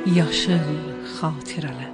yaşıl xatirələr.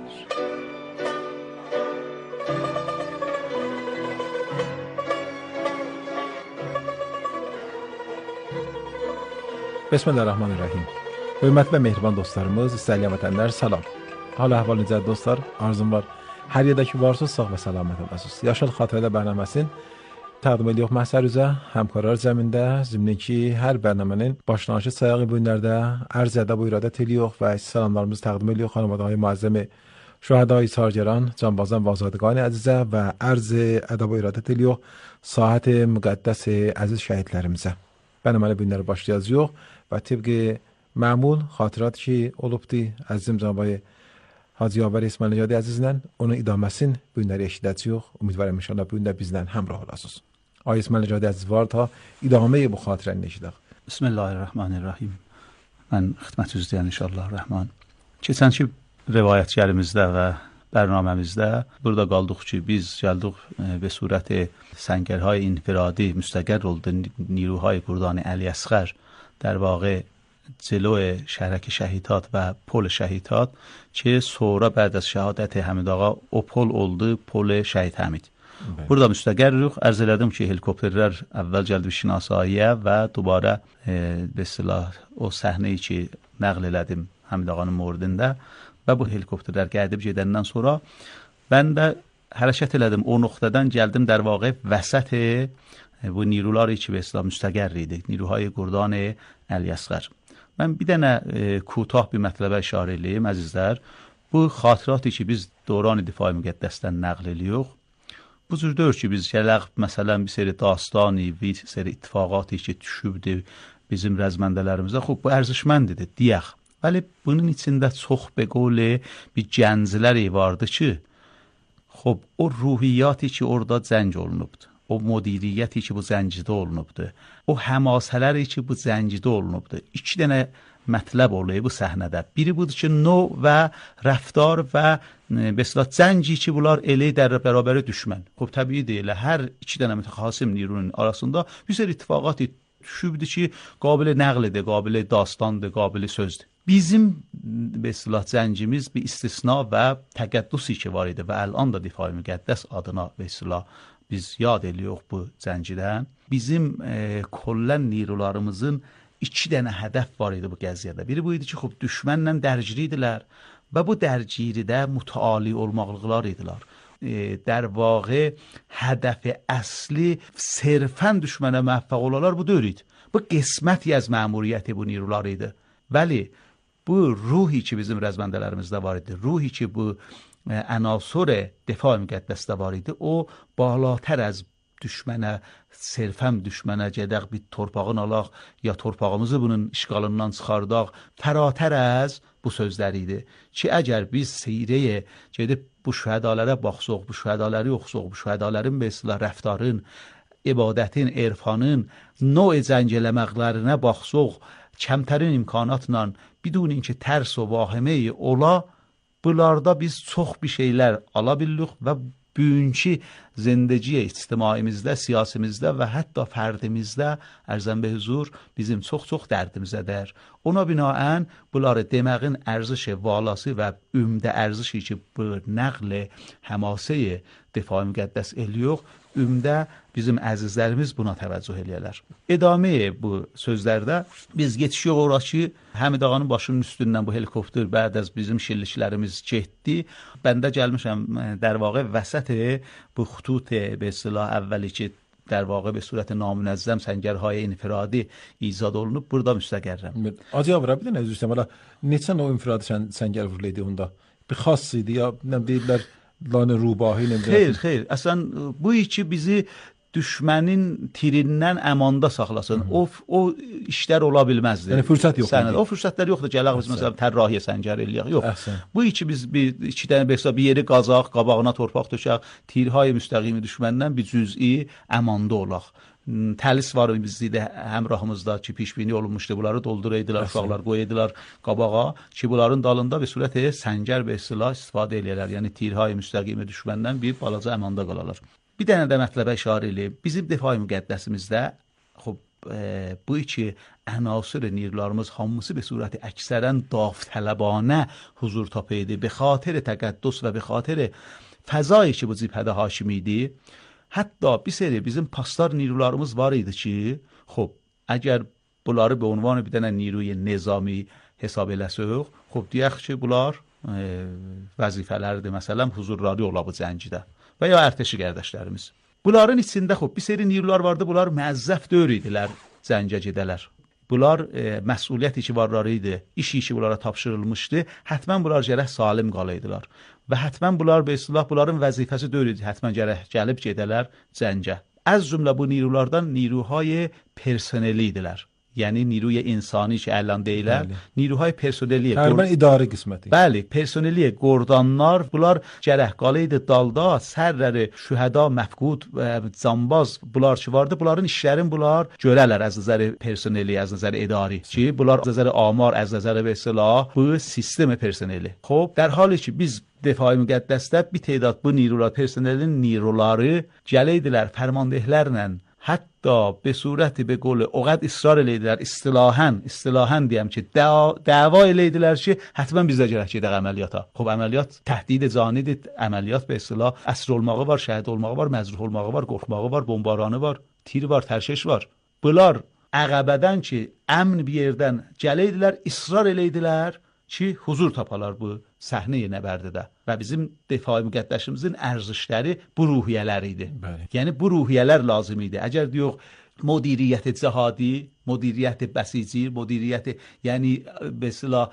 Bismillahirrahmanirrahim. Hörmətli və mehriban dostlarımız, istəyilən vətənlər, salam. Hal-əhval necədir dostlar? Arzum var. Hər yerdə ki varsınız, sağ və səlamət olasınız. Yaşıl xatirələr bərnaməsini təqdim edirik məhsər üzə, həmkarlar zəmində, zimnin ki, hər bərnamənin başlanışı sayağı bu günlərdə ərz ədəb irədət edirik və salamlarımızı təqdim edirik xanımadağın müəzzəmi şühədai sargeran, canbazan və azadqani əzizə və ərz ədəb irədət edirik sahət müqəddəs əziz şəhidlərimizə. Bərnaməli bu günləri başlayacağıq və tibqi məmul xatirət ki olubdu əzizim cənab Hacı Yavər İsmail Nəcadi əzizlə, onun idaməsini bu günləri eşidəcəyik. Ümidvarım inşallah bu günlər bizlə həmrah olasınız. Ay İsmail Nəcadi əziz var ta idaməyi bu xatirəni eşidək. Bismillahirrahmanirrahim. Mən xidmət üzrəyəm inşallah rəhman. Keçənki rivayətlərimizdə və bərnaməmizdə burada qaldıq ki, biz gəldik به صورت سنگرهای انفرادی مستقر oldu نیروهای گردان علی اصغر در واقع جلو شهرک شهیدات و پل شهیدات که sonra بعد از شهادت حمید آقا o pol oldu pol şəhid Həmid. Burada müstəqərrik. Ərz elədim ki, helikopterlər əvvəl gəldi şinasaiyə və dubara به اصطلاح o səhneyi ki nəql elədim Həmid ağanın mordində və bu helikopterlər gəlib gedəndən sonra mən də hərəkət elədim. O nöqtədən gəldim در واقع وسط bu نیروları ki به اصطلاح müstəqər idi. نیروهای گردان علی اصغر. Mən bir dənə کوتاه bir mətləbə işarə edeyim əzizlər. Bu xatirəti ki biz dövran difai müqəddəsdən nəql edirik. Bu cür deyil ki biz gələk məsələn bir seri dastani, bir seri ittifaqatı ki düşübdü bizim rəzməndələrimizdə. Xub bu ərزişməndidir deyək. Vəli bunun içində çox به قول bir gəncləri vardı ki خب o ruhiyyatı ki orada zəng olunubdu. O müdiriyyəti ki bu zəncidə olunubdu. O həmasələri ki bu zəncidə olunubdu. İki dənə mətləb oluyor bu səhnədə. Biri budur ki növ və rəftar və mesela zənci ki bunlar elə در برابر düşmən. خب təbii deyil. Hər iki dənə mütəxasim nirunun arasında bir sürü ittifaqat düşübdü ki qabil nəqlidir, qabil dastandır, qabil sözdür. Bizim mesela zəncimiz bir istisna və təqəddüsü ki var idi və ələn də difai müqəddəs adına mesela biz yad edirik bu zəncidən. Bizim kollən nirularımızın iki dənə hədəf var idi bu qəziyyədə. Biri bu idi ki, xub düşmənlə dərgiri idilər və bu dərgiridə mütəali olmaqlıqlar idilər. در واقع هدف اصلی صرفاً düşmənə موفق olalar bu deyil. Bu qisməti az məmuriyyəti bu nirular idi. Vəli bu ruhi ki bizim rəzməndələrimizdə var idi, ruhi ki bu عناصر دفاع müqəddəsdə var idi, o balatər az düşmənə, sərfəm düşmənə gedək bir torpağın alaq ya torpağımızı bunun işğalından çıxardaq, fəratər az bu sözlər idi ki, əgər biz seyrəyə gedib bu şühədalərə baxsaq, bu şühədaləri oxusaq, bu şühədalərin və islah rəftarın, ibadətin, erfanın, növ zəng eləməklərinə baxsaq, kəmtərin imkanatla, bidun ki tərs və vahimə ola, bunlarda biz çox bir şeylər ala bilirik və bugünkü zindəciyə ictimaimizdə, siyasimizdə və hətta fərdimizdə ərzən be huzur bizim çox-çox dərdimizədir. Ona binaən bunları deməyin ərziş valası və ümdə ərzişi ki bu nəql həmasəyə difai müqəddəs eləyirik, ümdə bizim əzizlərimiz buna təvəccüh eləyərlər. İdamə bu sözlərdə biz geçiyor ora ki, Həmid ağanın başının üstündən bu helikopter bəd az bizim şilliklərimiz getdi. Bəndə gəlmişəm در واقع vəsət bu xutut به اصطلاح اولی ki در واقع به صورت نامنظم سنگرهای انفرادی ایجاد olunub burada müstəqərrəm. Acaba bir dənə üzr istəyirəm. Neçə növ infiradi səngər vuruldu onda? Bir xas idi ya, nə deyirlər, lanə rubahi nə deyirlər? Xeyr. Əslən bu iki bizi düşmənin tirindən əmanda saxlasın. O işlər ola bilməzdi. Yəni fürsət yox idi. O fürsətlər yoxdur. Gələk biz məsələn tərrahiyə səngər eləyək. Yox. Bu iki biz iki dənə bir yeri qazaq, qabağına torpaq tökək, tirhay müstəqimi düşməndən bir cüz'i əmanda olaq. Təlis var bizdə həmrahımızda ki, pişbini olunmuşdu. Bunları dolduraydılar, uşaqlar qoyaydılar qabağa ki, bunların dalında bir surət səngər və silah istifadə eləyərlər. Yəni tirhay müstəqimi düşməndən bir balaca əmanda qalarlar. Bir dənə də mətləbə işarə eləyib. Bizim difai müqəddəsimizdə xub bu ki عناصر نیروlarımız hamısı به صورت اکثرا داوطلبانه huzur tapıydı. به خاطر تقدس و به خاطر فضایی ki bu cibhədə hakim idi. Hətta bir seri bizim pastar نیروlarımız var idi ki, خب اگر bunları به عنوان bir dənə نیروی نظامی hesab eləsək, خب deyək ki, bunlar vəzifələrdir. Məsələn, huzurları ola bu cəngidə və ya ərtəşi qardaşlarımız. Bunların içində xop bir seri نیروlar vardı. Bunlar müəzzəf deyil idilər cəngə gedələr. Bunlar məsuliyyət itibarları idi. İş işi bunlara tapşırılmışdı. Həttəmən bunlar gərək salim qalaydılar. Və həttəmən bunlar be istilah bunların vəzifəsi deyil idi. Həttəmən gərək gəlib gedələr cəngə. Az cümlə bu نیروlardan نیروهای پرسنلی idilər. یعنی نیروی انسانی که الان deyilər, نیروهای پرسنلی تقریبا اداری qisməti. Bəli, personeli gordonlar, bunlar gərək qalaydı dalda, sərləri, şühəda, məfqud, cambaz bunlar ki vardı, bunların işlərin bunlar görələr az nəzəri personeli, az nəzəri idari ki, bunlar az nəzəri amar, az nəzəri və silah, bu sistem personeli. Xob, در حالی ki biz Difai müqəddəsdə bir tədad bu نیروlar, personelin نیروları gəliydilər fərmandehlərlə حتی به صورت به قول اوقات اصرار لیدر اصطلاحاً diyəm ki dava eləyidilər ki həttəmən bizdə gərək gedək əməliyyata. Xub əməliyyat təhdid canidir. Əməliyyat به اصطلاح əsir olmağı var, şəhid olmağı var, məzruh olmağı var, qorxmağı var, bombaranı var, tir var, tərşiş var. Bunlar əqəbədən ki əmn bir yerdən gəliydilər, israr eləyidilər ki huzur tapalar bu səhnəyə nəbərdidə. Və bizim Difai müqəddəsimizin ərzişləri bu ruhiyyələr idi. Yəni bu ruhiyyələr lazım idi. Əgər deyox مدیریت جهادی، مدیریت بسیجی، مدیریت یعنی به اصطلاح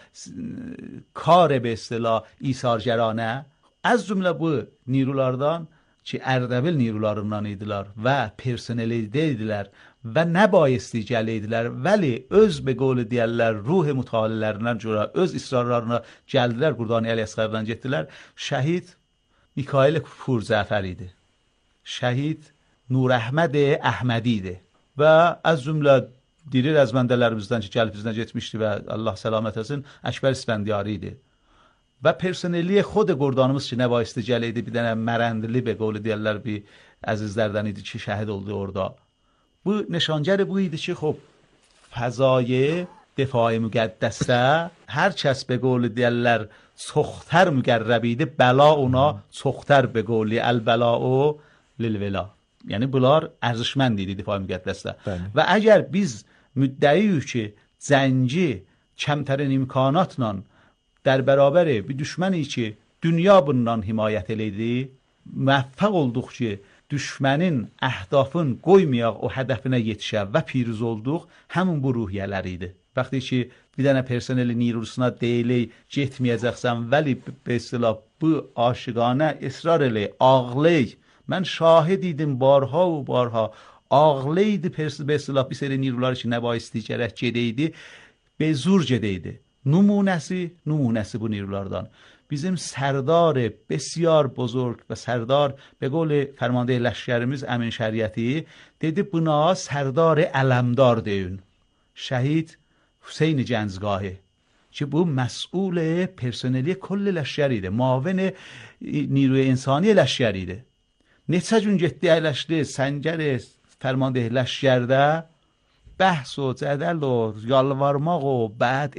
کار به اصطلاح ایثارگرانه از جمله bu نیروlardan ki Ərdəbil نیروlarından idilər və personeldə idilər və nə bayisli gəliydilər, vəli öz be qolu deyərlər, ruh mütalilərindən görə öz israrlarına gəldilər, buradan Əli Əsqərdən getdilər. Şəhid Mikail Purzəfər idi. Şəhid Nurəhməd Əhmədi idi. Və az cümlə diri rəzməndələrimizdən ki gəlib bizdən getmişdi və Allah səlamət etsin, Əkbər İsfəndiyari idi. Və personeli xod qurdanımız ki nə bayisli gəliydi, bir dənə mərəndili be qolu deyərlər bir əzizlərdən idi ki şəhid oldu orada. Bu nişangər bu idi ki xop fəzai Difai müqəddəsdə hər kəs be qolu deyərlər çoxtər müqərrəb idi, bəla ona çoxtər be qolu əl-bəla'u lil-vela. Yəni bunlar ərzişmənd idi Difai müqəddəsdə. Və əgər biz müddəiyik ki cəngi kəmtərin imkanatla در برابر bir düşməni ki dünya bundan himayət eləydi, müvəffəq olduq ki düşmənin əhdafın qoymayaq o hədəfinə yetişə və piruz olduq, həmin bu ruhiyyələr idi. Vaxtı ki bir dənə personeli nirusuna deyilik, getməyəcəksən, vəli be istilah bu aşiqanə israr elək, ağlay. Mən şahid idim barha و barha. Ağlaydı be istilah bir seri nirular ki nə bayisli gərək gedəydi, be zur gedəydi. نمونسی bu نیروlardan bizim سردار بسیار بزرگ و سردار به قول فرمانده لشکرimiz امین شریعتی dedi buna سردار علمدار deyin. شهید حسین جنزگاهی که bu مسئول پرسنلی کل لشکریده، معاون نیروی انسانی لشکریده. neçə gün getdi əyləşdi səngər فرمانده لشکرdə بحث و جدل و یالوارماق و بعد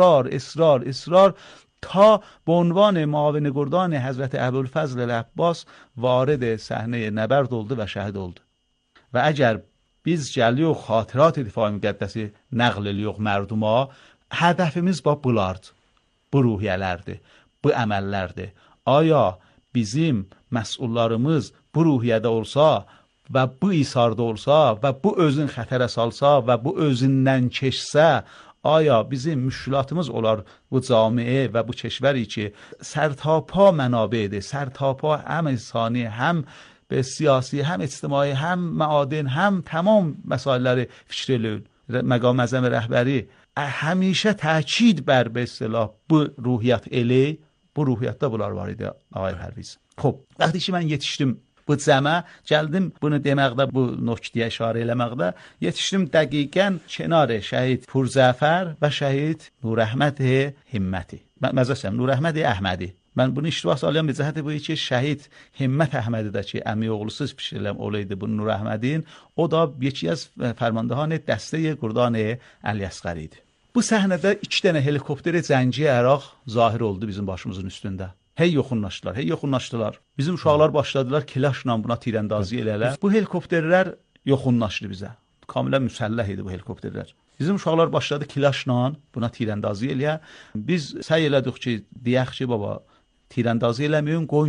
اصرار تا به عنوان معاون گردان حضرت ابوالفضل العباس وارد صحنه نبرد oldu و شهید oldu. و اگر biz gəliyox xatirات Difai müqəddəsi nəql ediyox mərduma, hədəfimiz bulardı. Bu ruhiyyələrdir, bu əməllərdir. Aya bizim məsullarımız bu ruhiyyədə olsa və bu isarda olsa və bu özün xətərə salsa və bu özündən keçsə, aya bizim müşkilatımız olar bu camiə və bu کشوری ki sərtapa mənabeydir, sərtapa həm insani, həm به siyasi, həm ictimai, həm معادن, həm tamam məsələləri fikr eləyir. مقام اعظم rəhbəri həmişə təkid bər به اصطلاح bu ruhiyyət eli, bu ruhiyyətdə bunlar var idi ağay Pərviz. Xoş, وقتی ki mən yetişdim bu cəmə, gəldim bunu deməkdə, bu nöqtəyə işarə eləməkdə, yetişdim dəqiqən kənar şəhid Purzəfər və şəhid Nurəhməd Himməti. Məzəsəm, Nurəhməd Əhmədi. Mən bunu iştibah salıyorum bir cəhəti bu ki, şəhid Himmət Əhmədidəki əmi oğlusu pişirilən olaydı bu Nur Əhmədin. O da yeki az fərmandahan dəstəyə Qurdan Əli Əsqər idi. Bu səhnədə 2 dənə helikopteri Zəngi Əraq zahir oldu bizim başımızın üstündə. Hey yoxunlaşdılar. Bizim uşaqlar başladılar kilaşla buna tirəndazı elələr. Bu helikopterlər yoxunlaşdı bizə. Kamilən müsəlləh idi bu helikopterlər. Bizim uşaqlar başladı kilaşla buna tirəndazı eləyə. Biz səy elədik ki, deyək ki, baba, tirəndazı eləməyin, qoyun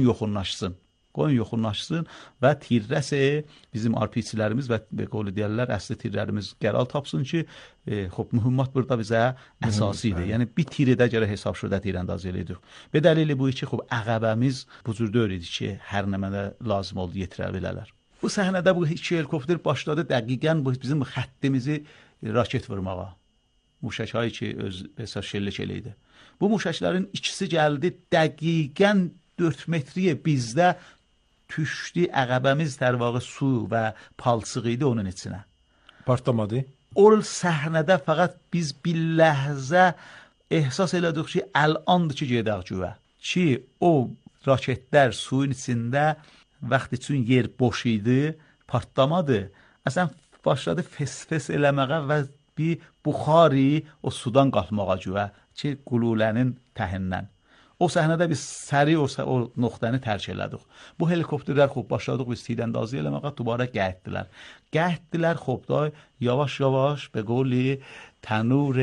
yoxunlaşsın və tirrəsə bizim RPçilərimiz və qolu deyərlər, əsli tirlərimiz qəral tapsın ki, mühümmat burada bizə əsası idi. Yəni, bir tirədə görə hesab şurada tirəndazı elədik. Və dəlili bu ki, əqəbəmiz bu cür deyir idi ki, hər nəmədə lazım oldu yetirə bilərlər. Bu səhnədə bu 2 helikopter başladı dəqiqən bizim xəttimizi raket vurmağa. Muşəkayı ki, öz əsas şəllik eləydi. Bu muşəklərin ikisi gəldi dəqiqən 4 metriyə bizdə düşdü, əqəbəmiz tərvağı su və palçıq idi onun içinə. Partlamadı. O səhnədə fəqət biz bir ləhzə ehsas elədik ki, əlandır ki, gedək güvə. Ki, o raketlər suyun içində vaxt üçün yer boş idi, partlamadı. Əslən, başladı fes-fes eləməyə və bir buxari o sudan qalxmağa güvə ki, qululənin təhindən. O səhnədə biz səri o nöqtəni tərk elədik. Bu helikopterlər başladıq biz tirəndazı eləməyə, dubara gəhdilər, xobday, yavaş-yavaş به قولی تنور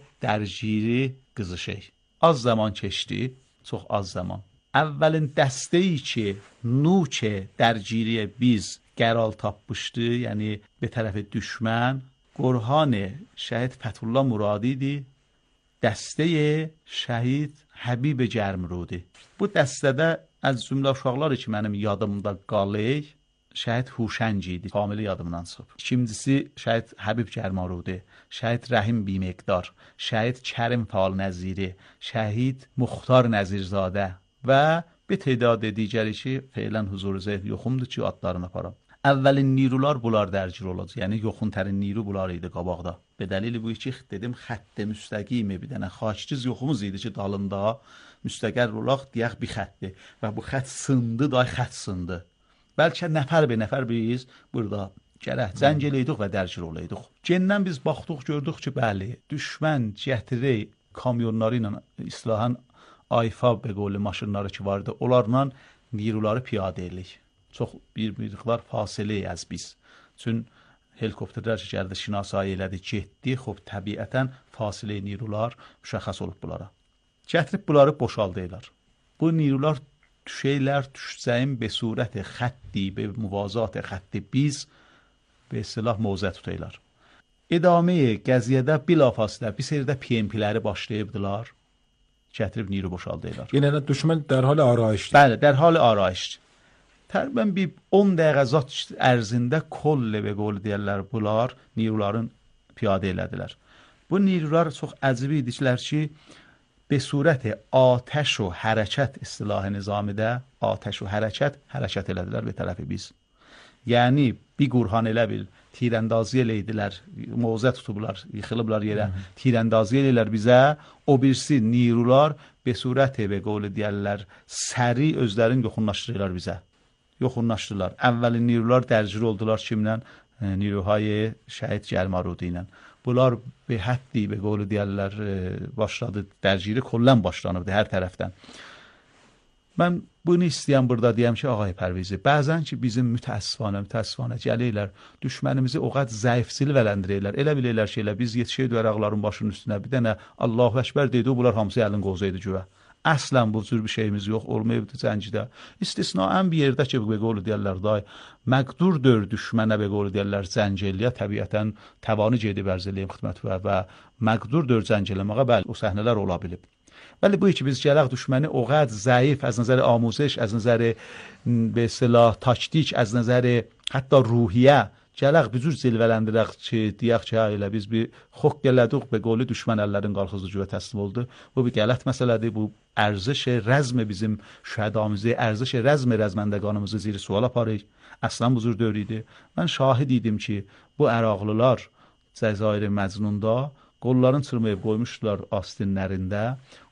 درگیری qızışır. Az zaman keçdi, çox az zaman. Əvvəlin dəstəyi ki, nuç dərgiriyə biz qəral tapmışdı, yəni bir tərəfi düşmən, Qorhan şəhid Fəthullah Muradi idi, dəstəyi şəhid Həbib Gərmrudi. Bu dəstədə az cümlə uşaqlar ki, mənim yadımda qalır, şəhid Huşəng idi, kamili yadımdan çıxıb. İkincisi şəhid Həbib Gərmrudi, şəhid Rəhim Bimeqdar, şəhid Kərim Fal Nəziri, şəhid Muxtar Nəzirzadə və bir tədadı digəri ki, feylən huzur zəhn yoxumdur ki, adlarını aparam. Əvvəlin nirular bunlar dərgir olacaq. Yəni yoxuntərin niru bunlar idi qabaqda. Be dəlili bu ki, dedim, xətt müstəqimi bir dənə xaççız yoxumuz idi ki, dalında müstəqər olaq deyək bir xəttdir. Və bu xətt sındı, day xətt sındı. Bəlkə nəfər biz burada gərək zəng eləydik və dərgir olaydıq. Gendən biz baxdıq, gördük ki, bəli, düşmən gətirir kamyonları ilə islahan ayfa be qolu maşınları ki vardı, onlarla niruları piyadə edirik. Çox bir miqdar fasilə az biz. Çün helikopterlər gəldi, şinasayı elədi, getdi. Xoş təbiətən fasilə nirular müşəxəs olub bunlara. Gətirib bunları boşaldırlar. Bu nirular düşəcəyin be surət xətti, be muvazat xətti biz be silah mövzə tutaylar. İdamə qəziyyədə bilafasilə bir sərdə PMP-ləri başlayıbdılar. Gətirib niru boşaldırlar. Yəni düşmən dərhal arayışdır. Bəli, dərhal arayışdır. Təqribən bir 10 dəqiqə zat ərzində kollə və qol deyərlər bunlar niruların piyadə elədilər. Bu nirular çox əcəb idilər ki, be surət atəş və hərəkət istilahı nizamidə atəş və hərəkət elədilər bir tərəfi biz. Yəni bir qurhan elə bil tirəndazı elədilər, mövzə tutublar, yıxılıblar yerə, tirəndazı elədilər bizə, o birisi nirular be surət və qol deyərlər səri özlərini yoxunlaşdırırlar bizə. Yoxunlaşdılar. Əvvəlin nirular dərgir oldular kimlə? Niruhay şəhid Gərmrudi ilə. Bunlar bir həddi be qolu deyərlər başladı, dərgiri kollən başlanırdı hər tərəfdən. Mən bunu istəyəm burada deyəm ki, ağay Pərvizi, bəzən ki bizim mütəəssifانə gəlirlər, düşmənimizi o qədər zəifçil vələndirirlər. Elə bilirlər ki, biz yetişəydik əraqların başının üstünə bir dənə Allahu Əkbər deydi, bunlar hamısı əlin qozaydı güvə. Əslən bu cür bir şeyimiz yox, olmayıbdı Zəngidə. İstisnaən bir yerdə ki, be qolu deyərlər, day, məqdurdur düşmənə be qolu deyərlər zəngeliyə, təbiətən təvanı gedib ərz eləyim xidmət və məqdurdur zəngələməyə, bəli, o səhnələr ola bilib. Bəli, bu ki, biz gələk düşməni o qədər zəif, az nəzəri amuzəş, az nəzəri be silah, taktik, az nəzəri hətta ruhiyyə, gələk bir cür zilvələndirək ki, deyək ki, elə biz bir xoq gələdik be qolu düşmən əllərin qalxızı cüvə təslim oldu. Bu bir qələt məsələdir, bu ərziş rəzm bizim şəhədamızı, ərziş rəzməndəqanımızı zir sual aparır. Əslən bu cür dövr idi. Mən şahid idim ki, bu əraqlılar Cəzair Məcnunda qolların çırmayıb qoymuşdular astinlərində.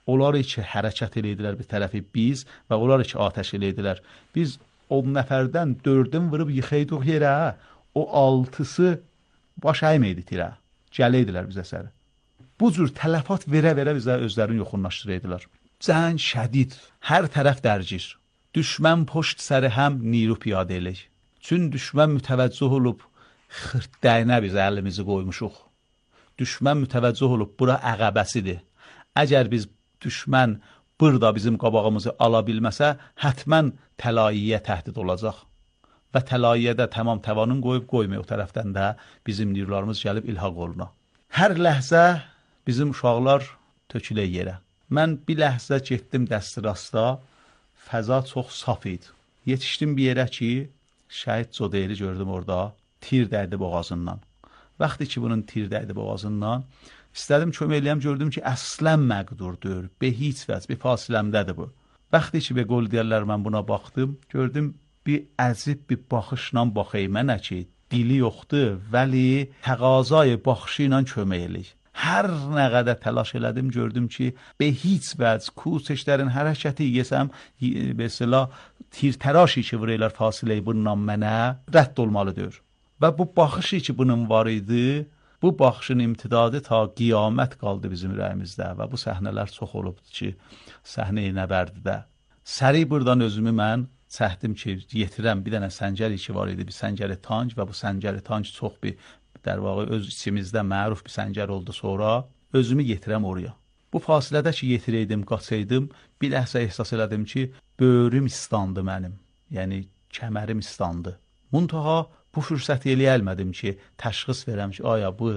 Onlar ki hərəkət edirdilər bir tərəfi biz və onlar ki atəş edirdilər. Biz 10 nəfərdən 4-ün vurub yıxaydıq yerə, o 6-sı baş əyməydi tirə. Gəliydilər bizə sər. Bu cür tələfat verə-verə bizə özlərini yoxunlaşdırırdılar. Cəng şədid, hər tərəf dərgir. Düşmən poşt səri həm niru piyadə elək. Çün düşmən mütəvəccüh olub xırtdəyinə biz əlimizi qoymuşuq. Düşmən mütəvəccüh olub bura əqəbəsidir. Əgər biz düşmən burada bizim qabağımızı ala bilməsə, hətmən təlayiyə təhdid olacaq. Və təlayiyyədə tamam təvanın qoyub qoymuyor o tərəfdən də bizim nirularımız gəlib ilhaq oluna. Hər ləhzə bizim uşaqlar tökülə yerə. Mən bir ləhzə getdim dəstirasta, fəza çox saf idi. Yetişdim bir yerə ki, şəhid Codeyri gördüm orada, tir dəydi boğazından. Vaxtı ki bunun tir dəydi boğazından, istədim kömək eləyəm, gördüm ki, əslən məqdurdur, be heç vəz, bir fasiləmdədir bu. Vaxtı ki, be qol deyərlər, mən buna baxdım, gördüm, bir əzib bir baxışla baxayım mənə ki, dili yoxdur, vəli təqazay baxışı ilə kömək eləyir. Hər nə qədər təlaş elədim, gördüm ki, be heç vəz kursəşlərin hərəkəti yesəm, mesela tirtəraşi ki, vuraylar fasiləyi bundan mənə rədd olmalıdır. Və bu baxışı ki, bunun var idi, bu baxışın imtidadı ta qiyamət qaldı bizim ürəyimizdə və bu səhnələr çox olubdur ki, səhnə-i nəbərdidə. Səri buradan özümü mən çəkdim ki, yetirəm bir dənə səncəri ki var idi, bir səncəri tanc və bu səncəri tanc çox bir در واقع öz içimizdə məruf bir səngər oldu sonra, özümü yetirəm oraya. Bu fasilədə ki, yetirəydim, qaçaydım, bir ləhzə ehsas elədim ki, böyrüm istandı mənim, yəni kəmərim istandı. Muntaha bu fürsəti eləyəlmədim ki, təşxis verəm ki, aya bu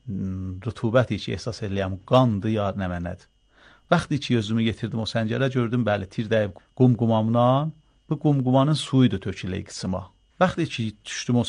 rütubəti ki, ehsas eləyəm, qandı ya nə mənədir. Vaxtı ki, özümü yetirdim o səngərə, gördüm, bəli, tir dəyib qumqumamdan, bu qumqumanın suyudur tökülə qısma. Vaxtı ki, düşdüm o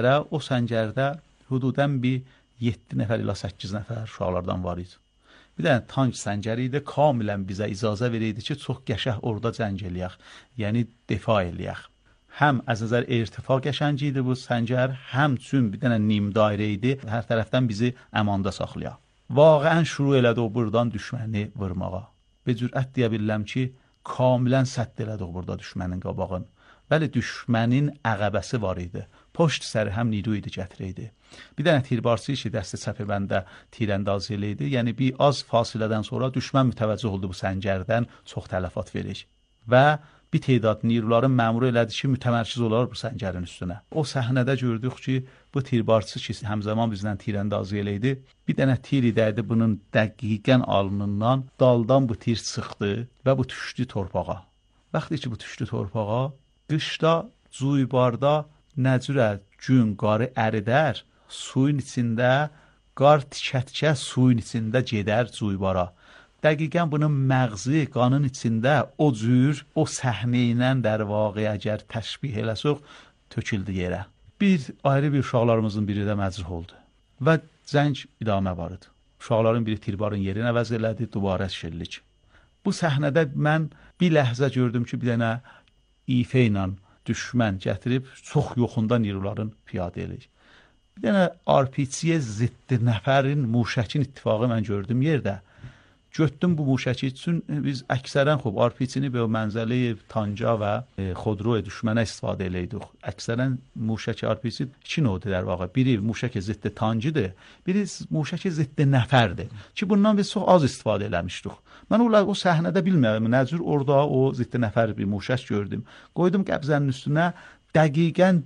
səngərdə hududən bir 7 nəfər ilə 8 nəfər uşaqlardan var idi. Bir dənə tank səngəri idi, kamilən bizə icazə verəydi ki, çox qəşəh orada cəng eləyək, yəni defa eləyək. Həm az nəzər irtifa qəşəngi idi bu səngər, həm çün bir dənə nim dairə idi, hər tərəfdən bizi əmanda saxlayaq. Vaqəən şuru elədi o buradan düşməni vurmağa. Bir cürət deyə bilirəm ki, kamilən sədd elədi o burada düşmənin qabağın. Bəli, düşmənin əqəbəsi var idi. Poşt səri həm niru idi, gətirəydi. Bir dənə tirbarçı ki, dəstə çəpi bəndə tirəndaz eləydi. Yəni, bir az fasilədən sonra düşmən mütəvəccüh oldu bu səngərdən çox tələfat verir. Və bir teydad niruların məmuru elədi ki, mütəmərkiz olar bu səngərin üstünə. O səhnədə gördük ki, bu tirbarçı ki, həmzəman bizdən tirəndaz eləydi. Bir dənə tir idəydi bunun dəqiqən alnından, daldan bu tir çıxdı və bu düşdü torpağa. Vaxtı ki, bu düşdü torpağa, qışda, cuybarda nəcürə gün qarı əridər, suyun içində, qar tikə-tikə suyun içində gedər cuybara. Dəqiqən bunun məğzi qanın içində o cür, o səhnə ilə در واقع əgər təşbih eləsək, töküldü yerə. Bir ayrı bir uşaqlarımızın biri də məcruh oldu və cəng idamə var idi. Uşaqların biri tirbarın yerini əvəz elədi, dubara şillik. Bu səhnədə mən bir ləhzə gördüm ki, bir dənə ifə ilə düşmən gətirib çox yoxunda niruların piyadə eləyir. Bir dənə RPG-yə ziddi nəfərin muşəkin ittifaqı mən gördüm yerdə. Götdüm bu muşəki üçün biz əksərən RPG-ni belə mənzəli tanca və xodroya düşmənə istifadə eləydik. Əksərən muşəki RPG 2 növdür der vaxtı. Biri muşəki ziddi tancıdır, biri muşəki ziddi nəfərdir. Ki bundan biz çox az istifadə eləmişdik. Mən o səhnədə bilmirəm, nəcür orada o ziddi nəfər bir muşək gördüm. Qoydum qəbzənin üstünə, dəqiqən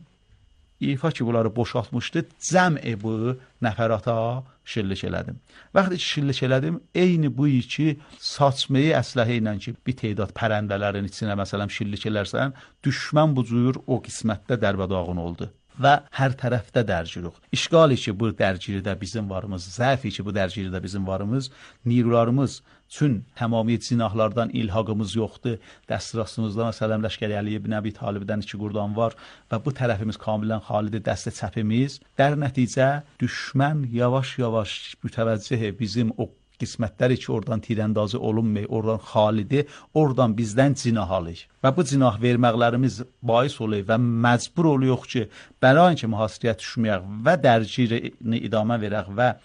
ifa ki bunları boşaltmışdı, cəm'i bu nəfərata şillik elədim. Vaxtı ki şillik elədim, eyni bu iki saçmayı əsləhi ilə ki, bir teydad pərəndələrin içinə məsələn şillik elərsən, düşmən bu cür o qismətdə dərbədağın oldu. Və hər tərəfdə dərgirik. İşqali ki bu dərgiridə bizim varımız, zəfi ki bu dərgiridə bizim varımız, nirularımız çün tamamiyyət cinahlardan ilhaqımız yoxdur. Dəstirastımızda məsələn Ləşkəri Əliyev ibn Əbi Talibdən 2 qurdan var və bu tərəfimiz kamilən xalidir, dəstə çəpimiz. Dər nəticə düşmən yavaş-yavaş mütəvəccih bizim o qismətləri ki, oradan tirəndazı olunmay, oradan xalidi, oradan bizdən cinah alır. Və bu cinah verməklərimiz bais olur və məcbur oluyor ki, bəlain ki, mühasirəyə düşməyək və dərgirini idamə verək və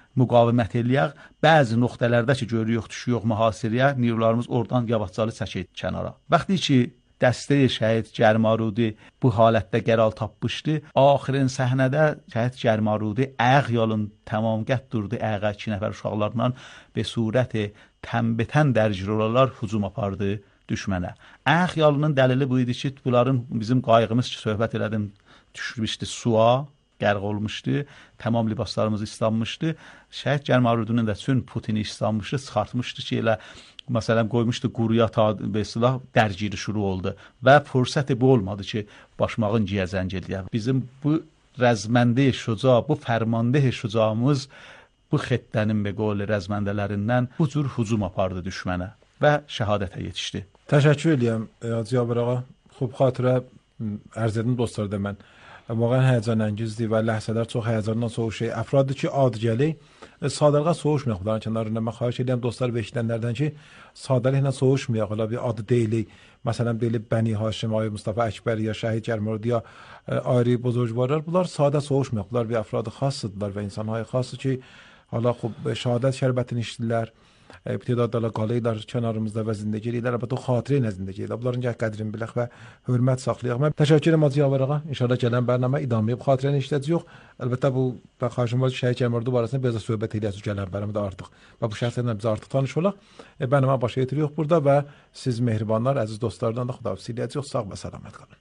müqavimət eləyək, bəzi nöqtələrdə ki, görürük düşüyük mühasirəyə, nirlarımız oradan yavaşcalı çəkir kənara. Vaxtı ki dəstəyi şəhid Cərmarudi bu halətdə qərar tapmışdı. Axirin səhnədə şəhid Cərmarudi ayaq yolun tamam qət durdu. Ayağa 2 nəfər uşaqlarla be surəti tənbətən dərc olarlar hücum apardı düşmənə. Ayaq yolunun dəlili bu idi ki, bunların bizim qayğımız ki, söhbət elədim, düşmüşdü suya, qərq olmuşdu. Tamam libaslarımız islanmışdı. Şəhid Cərmarudinin də çün Putini islanmışdı, çıxartmışdı ki, elə məsələn qoymuşdu quruya və silah dərgiri şuru oldu və fürsəti bu olmadı ki, başmağın giyə zəng eləyək. Bizim bu rəzməndə şüca, bu fərmanda şücamız bu xəttənin və qol rəzməndələrindən bu cür hücum apardı düşmənə və şəhadətə yetişdi. Təşəkkür edirəm Hacı Cabir ağa. Xub xatirə ərz edim dostlar da mən. واقعا هیجان انگیزی و لحظه‌دار çox هیجانdan soğuşu. Afradı ki adgəli sadəliqə soğuşmayaq. Bunların kənarında mən xahiş edirəm dostlar və eşidənlərdən ki, sadəliklə soğuşmayaq. Ola bir adı deyilik. Məsələn deyilib Bəni Haşim, Ay Mustafa Əkbər ya Şəhid Cərmarudi ya ayrı buzurgvarlar. Bunlar sadə soğuşmayaq. Bunlar bir afradı xassıdırlar və insanlar xası ki, hala xub şəhadət şərbətini içdilər. İbtidada qalaylar kənarımızda və zindəgi eləyirlər. Əlbəttə o xatirə ilə zindəgi eləyirlər. Bunların gəh qədrini bilək və hörmət saxlayaq. Mən təşəkkür edirəm Hacı Cabir ağa. İnşallah gələn bərnamə idamlayıb xatirəni işlədəcəyik. Əlbəttə bu və xahişim var ki, Şəhid Cərmarudi barəsində biraz da söhbət eləyəcəyik gələn bərnamədə artıq. Və bu şəxslərlə biz artıq tanış olaq. Bərnamə başa yetiririk burada və siz mehribanlar, əziz dostlardan da xudahafizlik eləyəcəyik. Sağ və salamat qalın.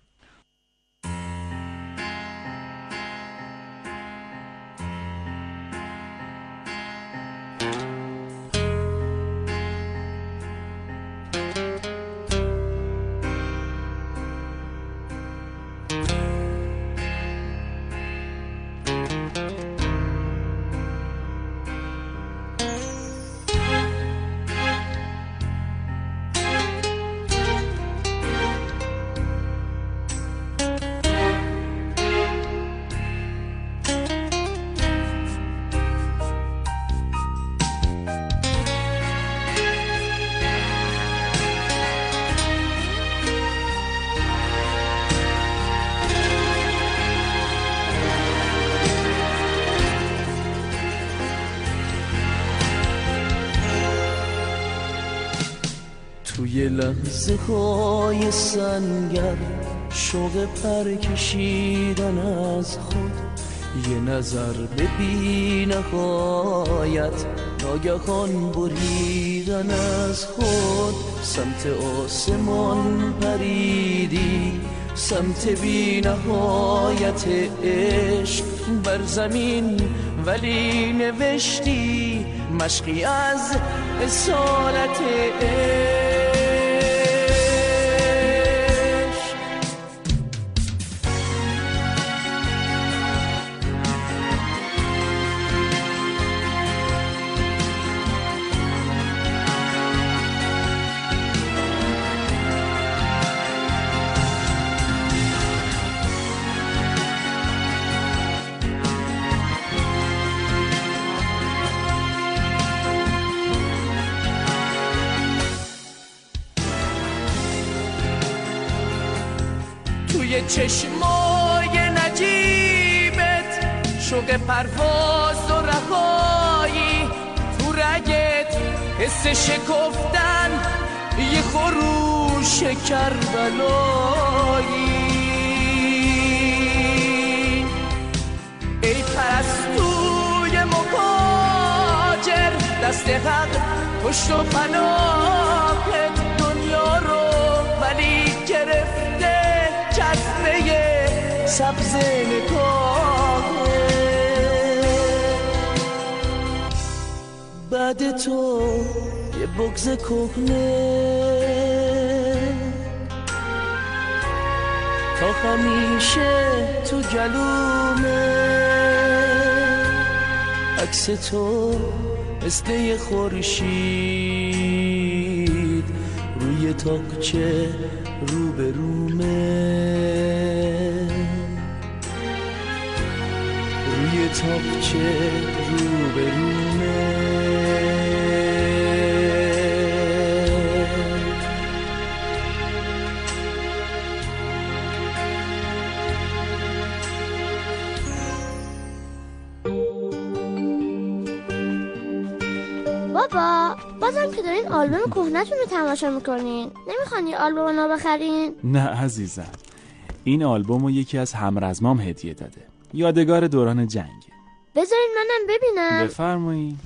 توی لحظه های سنگر شوق پر کشیدن از خود یه نظر به بی نهایت ناگهان بریدن از خود سمت آسمان پریدی سمت بی نهایت عشق بر زمین ولی نوشتی مشقی از اصالت عشق توی چشمای نجیبت شوق پرواز و رهایی تو رگت حس شکفتن یه خروش کربلایی ای پرستوی مهاجر دست حق پشت و پناهت دنیا رو ولی گرفته جذبه سبز نگاهه بعد تو یه بغض کهنه تا همیشه تو گلومه عکس تو مثل یه خورشید روی تاقچه روبرومه روی تاقچه روبرومه بابا بازم که دارین آلبوم کهنه‌تون رو تماشا میکنین، نمیخوان یه آلبوم نو بخرین؟ نه عزیزم، این آلبوم رو یکی از همرزمام هدیه داده، یادگار دوران جنگ. بذارین منم ببینم. بفرمایید.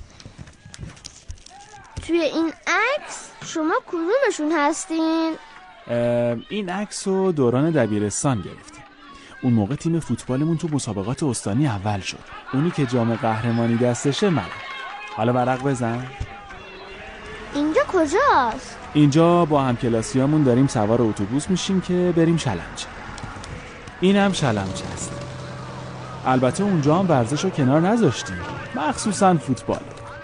توی این عکس شما کدومشون هستین؟ این عکس رو دوران دبیرستان گرفتیم. اون موقع تیم فوتبالمون تو مسابقات استانی اول شد. اونی که جام قهرمانی دستشه من. حالا ورق بزن. اینجا کجاست؟ اینجا با همکلاسیامون داریم سوار اتوبوس میشیم که بریم شلمچه. اینم شلمچه است. البته اونجا هم ورزش رو کنار نذاشتیم، مخصوصا فوتبال.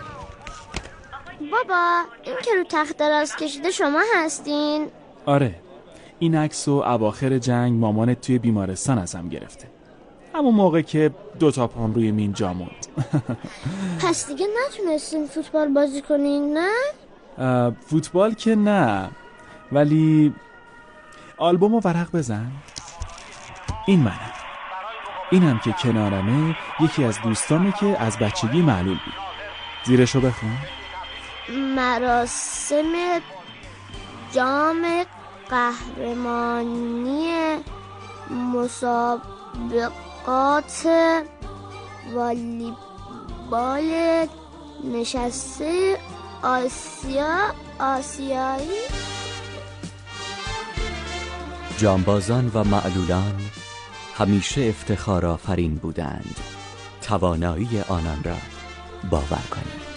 بابا این که رو تخت دراز کشیده شما هستین؟ آره، این عکس رو اواخر جنگ مامانت توی بیمارستان ازم گرفته، همون موقع که 2 پام روی مین جا موند. پس دیگه نتونستین فوتبال بازی کنین نه؟ فوتبال که نه، ولی آلبوم رو ورق بزن. این منم. اینم که کنارمه یکی از دوستامه که از بچگی معلول بود. زیرشو بخون. مراسم جام قهرمانی مسابقات والیبال نشسته آسیایی. جانبازان و معلولان همیشه افتخار آفرین بودند. توانایی آنان را باور کنید.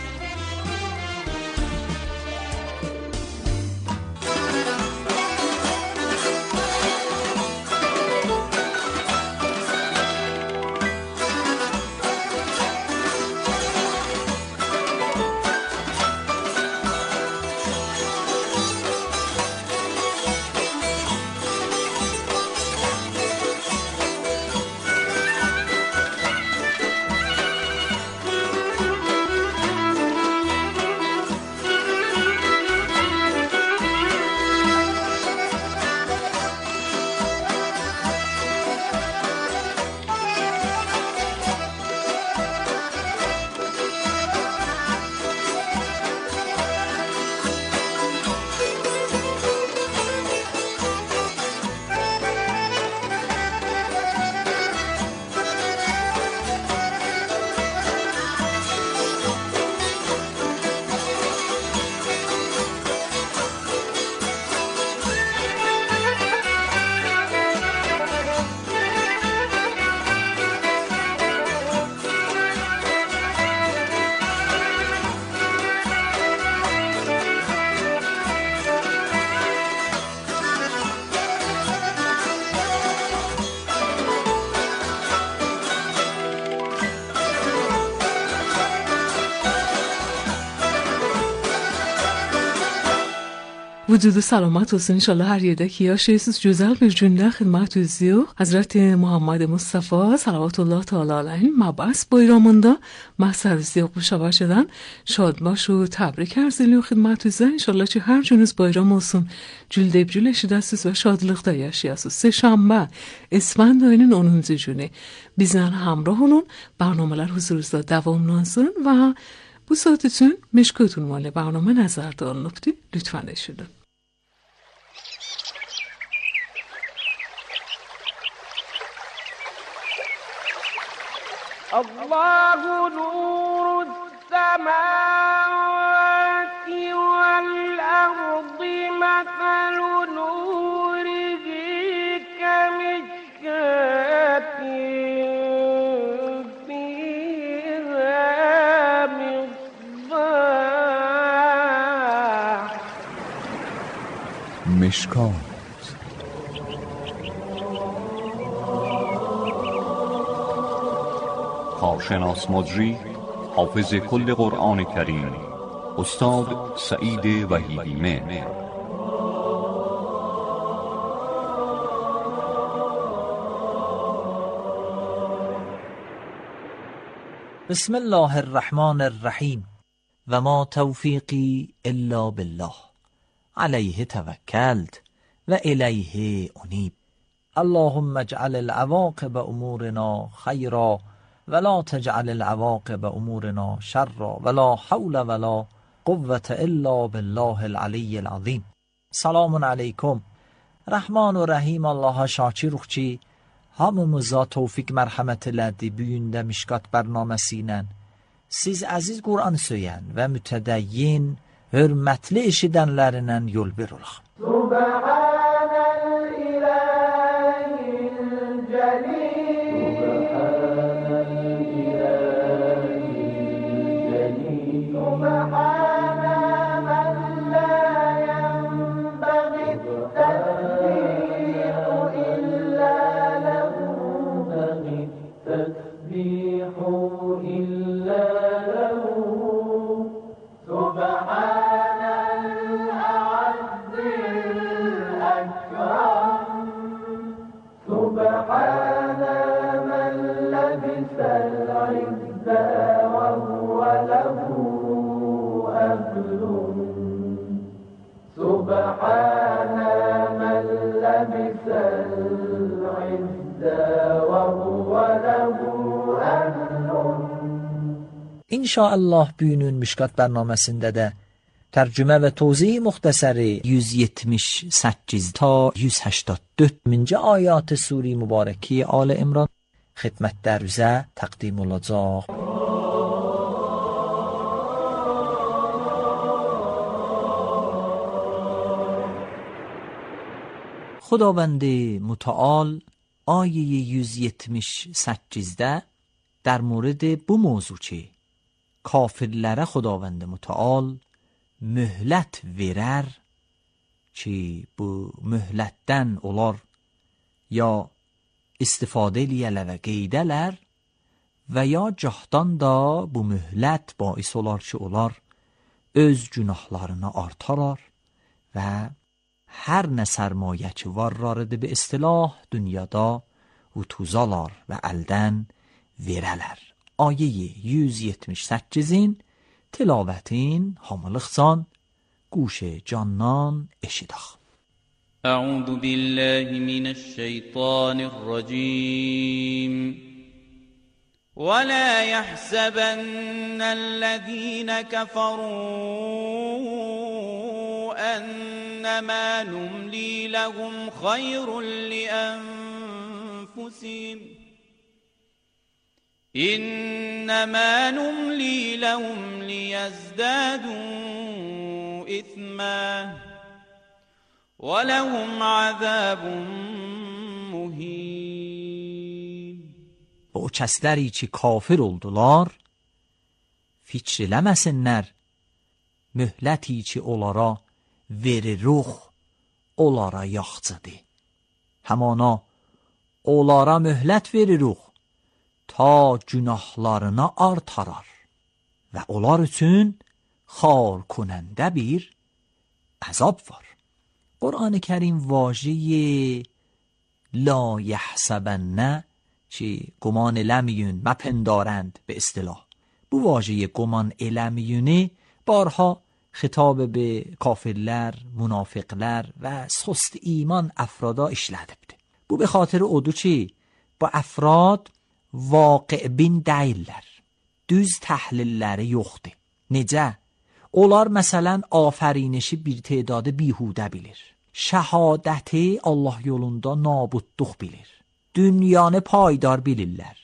وجود سلامت olsun inşallah her yerdeki yaşayısınız. Güzel bir günde xidmətinizdə Hazreti Muhammed Mustafa sallallahu teala aleyhi mabas bayramında məqsədinizdə xoşabaş edən şadbaş و təbrik arz edirik xidmətinizə. İnşallah ki hər gününüz bayram olsun. Güldəbgül eşidəsiniz və şadlıqda yaşayasınız. Səhşənbə اسفند ayının 10-cu günü bizlə həmrah olun. Bərnamələr huzurunuzda davamlansın və bu saat üçün Meşkut ünvanlı برنامه nəzərdə alınıbdır. Lütfən eşidin. الله نور السماوات والأرض مثل نوره كمشكاة فيها مصباح مشکات کارشناس مجری حافظ کل قرآن کریم استاد سعید وحیدیمه. بسم الله الرحمن الرحیم و ما توفیقی الا بالله علیه توکلت و الیه انیب. اللهم اجعل العواقب امورنا خیرا ولا تجعل العواقب امورنا شرا ولا حول ولا قوة الا بالله العلی العظیم. Salomun aleykum. Rahman və Rəhim Allaha şakir ki, hamımıza tevfik mərhəmət elədi bu gündə Mişkat bərnaməsi ilə. Siz əziz Qur'an söyən və mütədəyyin, hörmətli eşidənlərindən yol bir olaq. Subhanəl ilahil cəlil, Subhanəl ilahil cəlil, Subhanə mən lə yənbəği təsbihu illə ləhu, təsbihu illə ləhu, سبحان من لبس العز وهو له أهل سبحان من لبس العز وهو له أهل. İnşallah bugünün Mişkat bərnaməsində də tərcümə və tozih müxtəsəri 178 ta 184-cü ayat Sure Mübarəki Ali İmran xidmətlərinizə təqdim olacaq. خداوند متعال آیه 178-də در مورد bu موضوع ki, kafirlərə Xudavənd Mütəal möhlət verər ki, bu möhlətdən onlar ya istifadə eləyələr və qeydələr və ya cahdan da bu möhlət bais olar ki, onlar öz günahlarını artarar və hər nə sərmayə ki varlarıdır be istilah dünyada utuzalar və əldən verələr. Ayə 178-in tilavetin hamılıqsan گوش جانان اشیدخ. اعوذ بالله من الشیطان الرجیم ولا يحسبن الذين كفروا انما نملي لهم خير لانفسهم انما نملي لهم ليزدادوا إثما ولهم عذاب مهین. O kəsləri ki kafir oldular, fikr eləməsinlər, möhləti ki onlara veriruq, onlara yaxçıdır. Həmana onlara möhlət veriruq, ta günahlarına artarar və onlar üçün خار کننده bir عذاب var. Qur'an-ı Kərim واژه لا یحسبن چی گمان eləməyin مپندارند به اصطلاح. Bu واژه گمان eləməyini بارها خطاب به kafirlər, münafıqlar və sust iman afroda işlədibdi. Bu به خاطر odur ki bu افراد واقع bin deyirlər. Düz təhlilləri yoxdur. Necə? Onlar məsələn afərinişi bir tedadı bihudə bilir. Şəhadəti Allah yolunda nabudluq bilir. Dünyanı paydar bilirlər.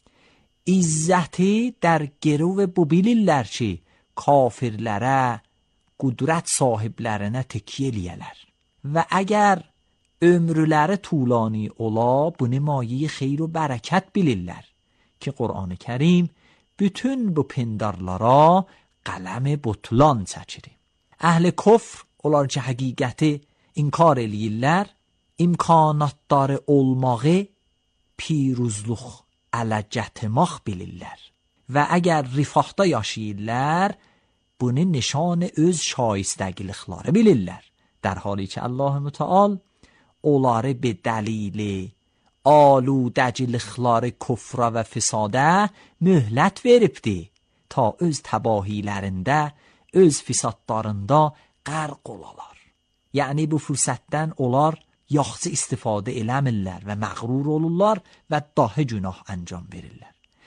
İzzəti در گرو bu bilirlər ki, kafirlərə, qudrət sahiblərinə təkiyyə eləyələr. Və əgər ömrləri tulani ola, bu nemayi xeyr و bərəkət bilirlər ki, Qur'an-ı Kərim bütün bu pindarlara قلم بطلان çəkir. Əhl-i kufr onlar ki həqiqəti inkar eləyirlər, imkanatları olmağı piruzluq ələ gətirmək bilirlər. Və əgər rifahda yaşayırlar, bunu nişan öz şayistəgilikləri bilirlər. در حالی که الله متعال onları به دلیل aludəcilikləri kufra və fisadə möhlət veribdi. Ta öz təbahilərində, öz fisadlarında qərq olalar. Yəni bu fürsətdən onlar yaxşı istifadə eləmirlər və məğrur olurlar və daha günah əncam verirlər.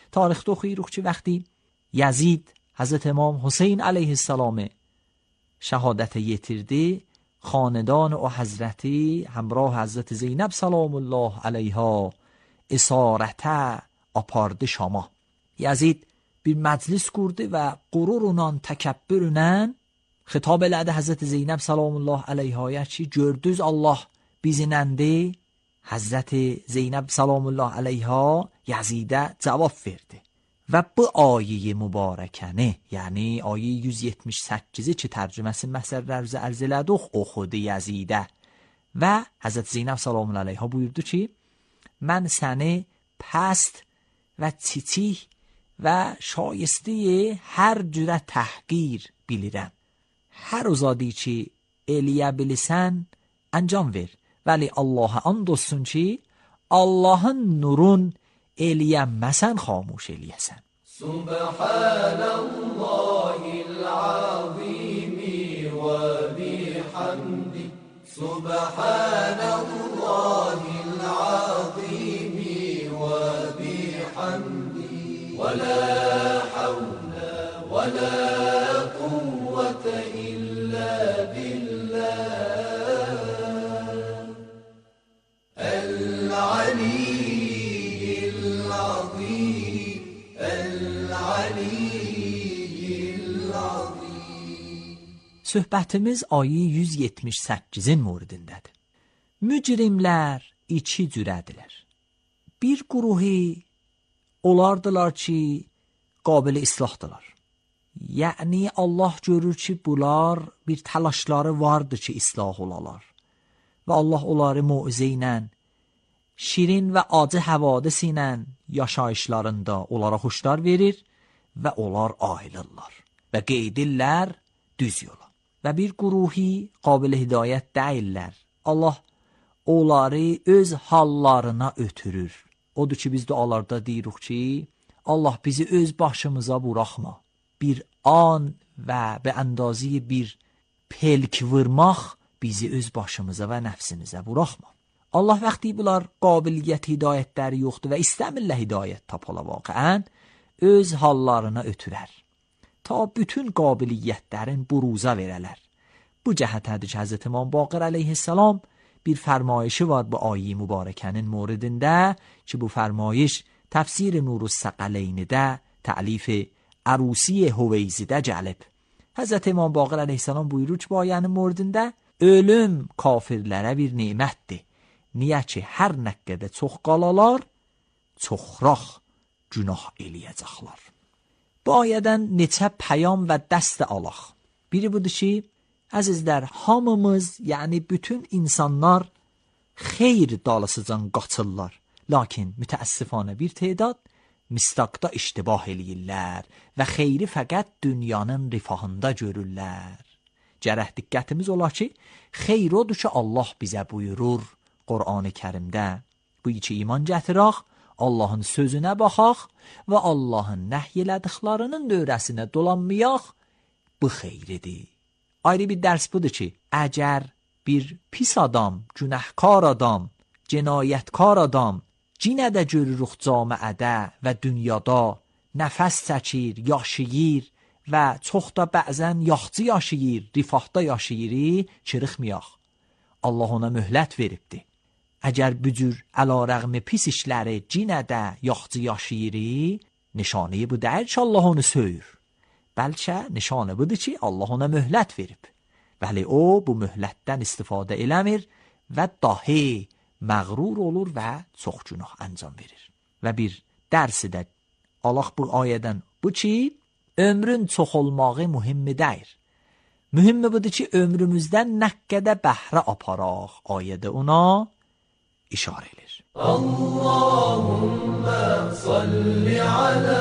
tarixdə oxuyuruq ki, vəxti Yazid Hazret İmam Hüseyin aleyhisselam şəhadətə yetirdi, خاندان o Hazreti همراه Hazret Zeynəb سلام الله علیها اسارətə apardı Şama. Yazid bir məclis qurdu və qururla, təkəbbürlə xitab elədi Hazret Zeynəb سلام الله علیها ki, gördünüz Allah bizinəndi. Hazret Zeynəb سلام الله علیها Yazidə cavab verdi. Və bu ayə mübarəkəni, yəni ayə 178-ci ki, tərcüməsi məsələlərimizi ərz elədik, oxudu Yazidə. Və Həzrət Zeynəb salamun əleyha buyurdu ki, mən səni pəst və çiçik və şayəstəyi hər cürə təhqir bilirəm. Hər uzadı ki, eləyə bilsən, əncam ver. Vəli Allaha and olsun ki, Allahın nurun eləyəməsən, xamuş eləyəsən. Subhanallahil azimi və bihamdi. Subhanallahil azimi və bihamdi. Və la havlə və la quvvətə illə billah. El-Ali Söhbətimiz ayə 178-in moridindədir. Mücrimlər iki cürədilər. Bir quruhi olardılar ki, qabil islahdılar. Yəni Allah görür ki, bunlar bir təlaşları vardır ki, islah olalar. Və Allah onları muizə ilə, şirin və acı həvadis ilə yaşayışlarında onlara xoşlar verir və onlar ayrılırlar və qeydirlər düz yola. Və bir quruhi qabil hidayət deyirlər. Allah onları öz hallarına ötürür. Odur ki, biz dualarda deyirik ki, Allah bizi öz başımıza buraxma. Bir an və be əndazı bir pelk vurmaq bizi öz başımıza və nəfsimizə buraxma. Allah vəxti bunlar qabiliyyət hidayətləri yoxdur və istəmirlər hidayət tapala vaqiən öz hallarına ötürər. Ta bütün qabiliyyətlərin buruza verələr. Bu cəhətədir ki, Həzrət İmam Baqir əleyhissalam bir fərmayişi var bu ayə mübarəkənin moridində ki, bu fərmayiş təfsir Nurus Səqəleynidə təlif Ərusi Hüveyzidə gəlib. Həzrət İmam Baqir əleyhissalam buyurur ki, bu ayənin moridində ölüm kafirlərə bir nemətdir. Niyə ki, hər nə qədər çox qalalar, çoxraq günah eləyəcəklər. Bu ayədən neçə pəyam və dəst alaq. Biri budur ki, əzizlər, hamımız, yəni bütün insanlar xeyr dalısıcan qaçırlar. Lakin mütəəssifanə bir tedad mistaqda iştibah eləyirlər və xeyri fəqət dünyanın rifahında görürlər. Gərək diqqətimiz olar ki, xeyr odur ki, Allah bizə buyurur Qur'an-ı Kərimdə. Bu iki iman gətirək, Allahın sözünə baxaq və Allahın nəhy elədiklərinin dövrəsinə dolanmayaq, bu xeyridir. Ayrı bir dərs budur ki, əgər bir pis adam, günəhkar adam, cinayətkar adam cinə də görürük camiədə və dünyada nəfəs çəkir, yaşayır və çox da bəzən yaxçı yaşayır, rifahda yaşayır, çırıxmayaq. Allah ona möhlət veribdir. Əgər bu cür əlarəğmi pis işləri cinə də yaxçı yaşayır, nişanəyi bu deyil ki, Allah onu söyür. Bəlkə nişanə budur ki, Allah ona möhlət verib. Vəli o, bu möhlətdən istifadə eləmir və dahi məğrur olur və çox günah əncam verir. Və bir dərsi də Allah bu ayədən bu ki, ömrün çox olmağı mühimmi deyir. Mühimmi budur ki, ömrümüzdən nə qədər bəhrə aparaq. Ayədə ona işarə edir. Allahümme salli ala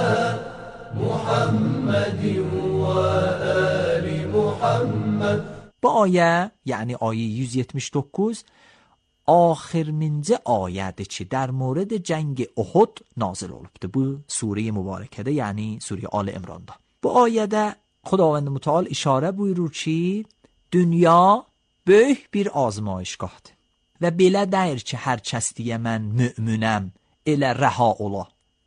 Muhammedin və ali Muhammed. Bu ayə, yəni ayə 179, axırıncı ayədir ki, در مورد جنگ احد nazil olubdur. Bu sure-i mübarəkədə, yəni sure Ali İmranda. Bu ayədə Xudavənd Mütəal işarə buyurur ki, dünya böyük bir azmayışgahdır. Və belə deyir ki, hər kəs deyə mən müminəm, elə rəha ola.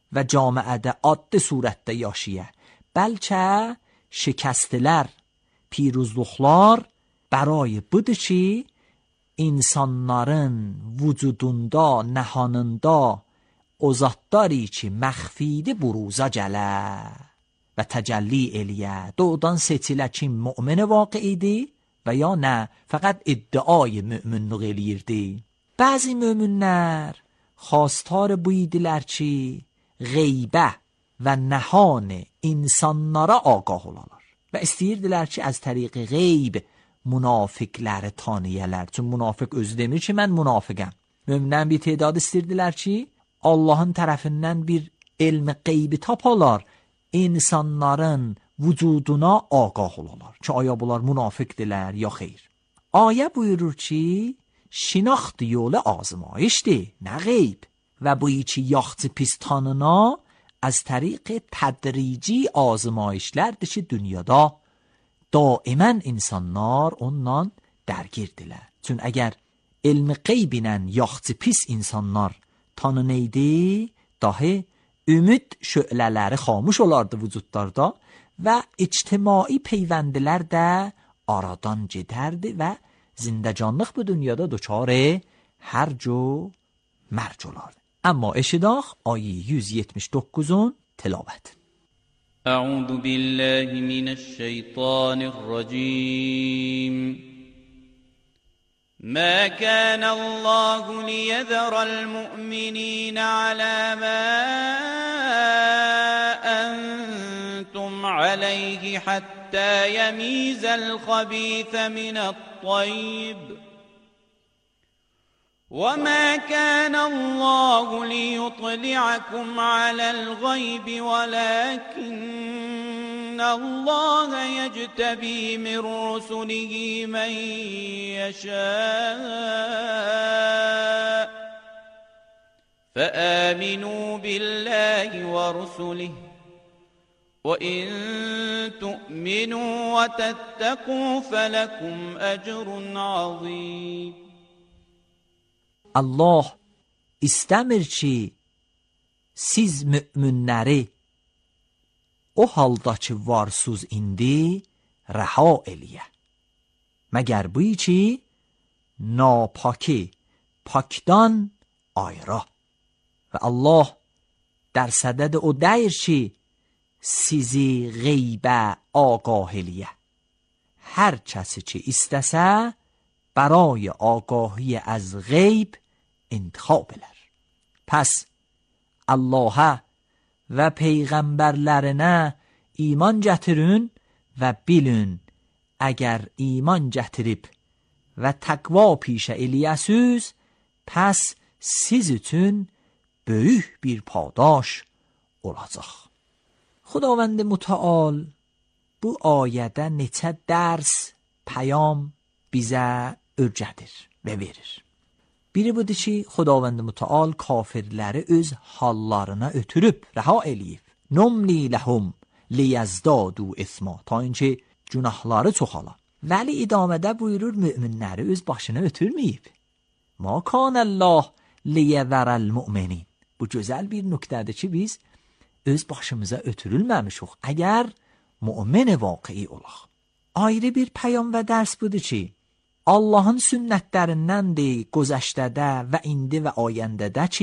və camiədə addi surətdə yaşaya. Bəlkə şikəstlər, piruzluqlar برای budur ki insanların vücudunda, nəhanında o zatları ki məxfidir buruza gələ və təcəlli eləyə. Doğudan seçilə kim mümin vaqiidir və ya nə fəqət iddiای müminlik eləyirdi. Bəzi müminlər خواستار بویدilər ki qeybə və nəhan insanlara ağah olarlar və istəyirdilər ki az təriq qeyb münafiqləri tanıyələr. Çünki münafiq özü demir ki mən münafiqəm. Möminlərin bir tədadı istəyirdilər ki Allahın tərəfindən bir elmi qeybi tapalar, insanların vücuduna ağah olarlar ki aya bunlar münafiqdirlər ya xeyr. Ayə buyurur ki şinaxt yolu azmayişdir, nə qeyb. Və bu iki yaxçı pis tanına az təriq tədrici azmayişlərdir ki dünyada daimən insanlar ondan dərgirdirlər. Çünki əgər elmi qeyb ilə yaxçı pis insanlar tanınaydı, dahi ümid şölələri xamuş olardı vücudlarda və ictimai peyvəndilər də aradan gedərdi və zindəcanlıq bu dünyada duçar hərc و mərc olardı. Amma eşidaq ayı 179'un tilavət. أعوذ بالله من الشيطان الرجيم ما كان الله ليذر المؤمنين على ما أنتم عليه حتى يميز الخبيث من الطيب وما كان الله ليطلعكم على الغيب ولكن الله يجتبي من رسله من يشاء فآمنوا بالله ورسله وإن تؤمنوا وتتقوا فلكم أجر عظيم. Allah istəmir ki siz müminləri o halda ki varsız indi rəha eləyə. Məgər bu ki napaki pakdan ayra. Və Allah در صدد o deyir ki sizi qeybə آگاه eləyə. Hər kəsi ki istəsə برای آگاهی از غیب انتخاب elər. پس Allah'a və peyğəmbərlərinə iman gətirin və bilin əgər iman gətirib və təqva pişə eləyəsiz pəs siz üçün böyük bir padaş olacaq. Xudavənd mütəal bu ayədə neçə dərs, pəyam bizə öyrədir və verir. Biri budur ki, Xudavənd mütəal kafirləri öz hallarına ötürüb rəha eləyib. Numli ləhum liyazdadu isma, ta inki günahları çoxala. Vəli idamədə buyurur müminləri öz başına ötürməyib. Ma kanəllah liyəvərəl müminin. Bu gözəl bir nöqtədir ki, biz öz başımıza ötürülməmişik əgər mümin vaqei olaq. Ayrı bir pəyam və dərs budur ki, Allahın sünnətlərindəndir gözəşdədə və indi və ayəndədə ki,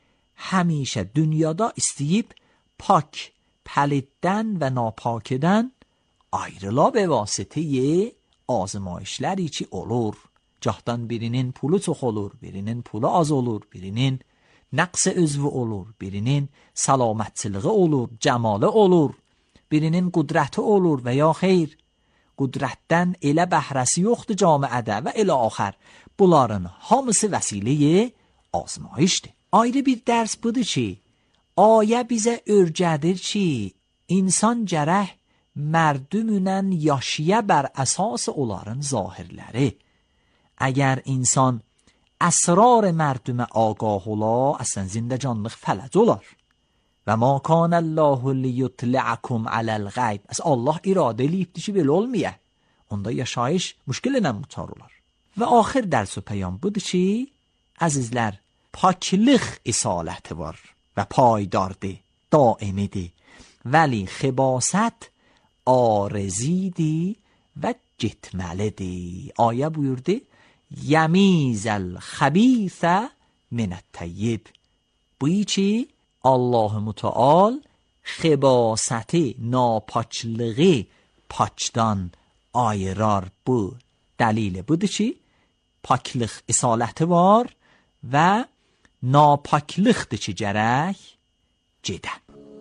həmişə dünyada istəyib pak, pəliddən və napakədən ayrıla və vasitəyə azmayişləri ki olur. Cahdan birinin pulu çox olur, birinin pulu az olur, birinin nəqs özvü olur, birinin salamətçiliği olur, cəmalı olur, birinin qudrəti olur və ya xeyr. Qudrətdən elə bəhrəsi yoxdur camiədə və elə axər. Bunların hamısı vəsiləyə azmayışdır. Ayrı bir dərs budur ki, ayə bizə öyrədir ki, insan gərək mərdümünən yaşaya bər əsas onların zahirləri. Əgər insan əsrar mərdümə ağah ola, əsən zindəcanlıq fələc olar. Və ma kanəllahu liyutli'akum aləl qayb. Allah iradə eləyibdir ki, belə olmaya. Onda yaşayış müşkil ilə mütar olar. Və axir dərs və pəyam budur ki, əzizlər, paklıq isaləti var və paydardır. دائمی دی ولی خباست آرزی دی و جتمله دی. آیه buyurdu یمیز الخبیث من الطیب. Bu ki Allah Müteal xebasəti, napaçlığı paçdan ayırar. Bu dəlili budur ki, paklıq isaləti var və napaklılıqdır ki, gərək gedə.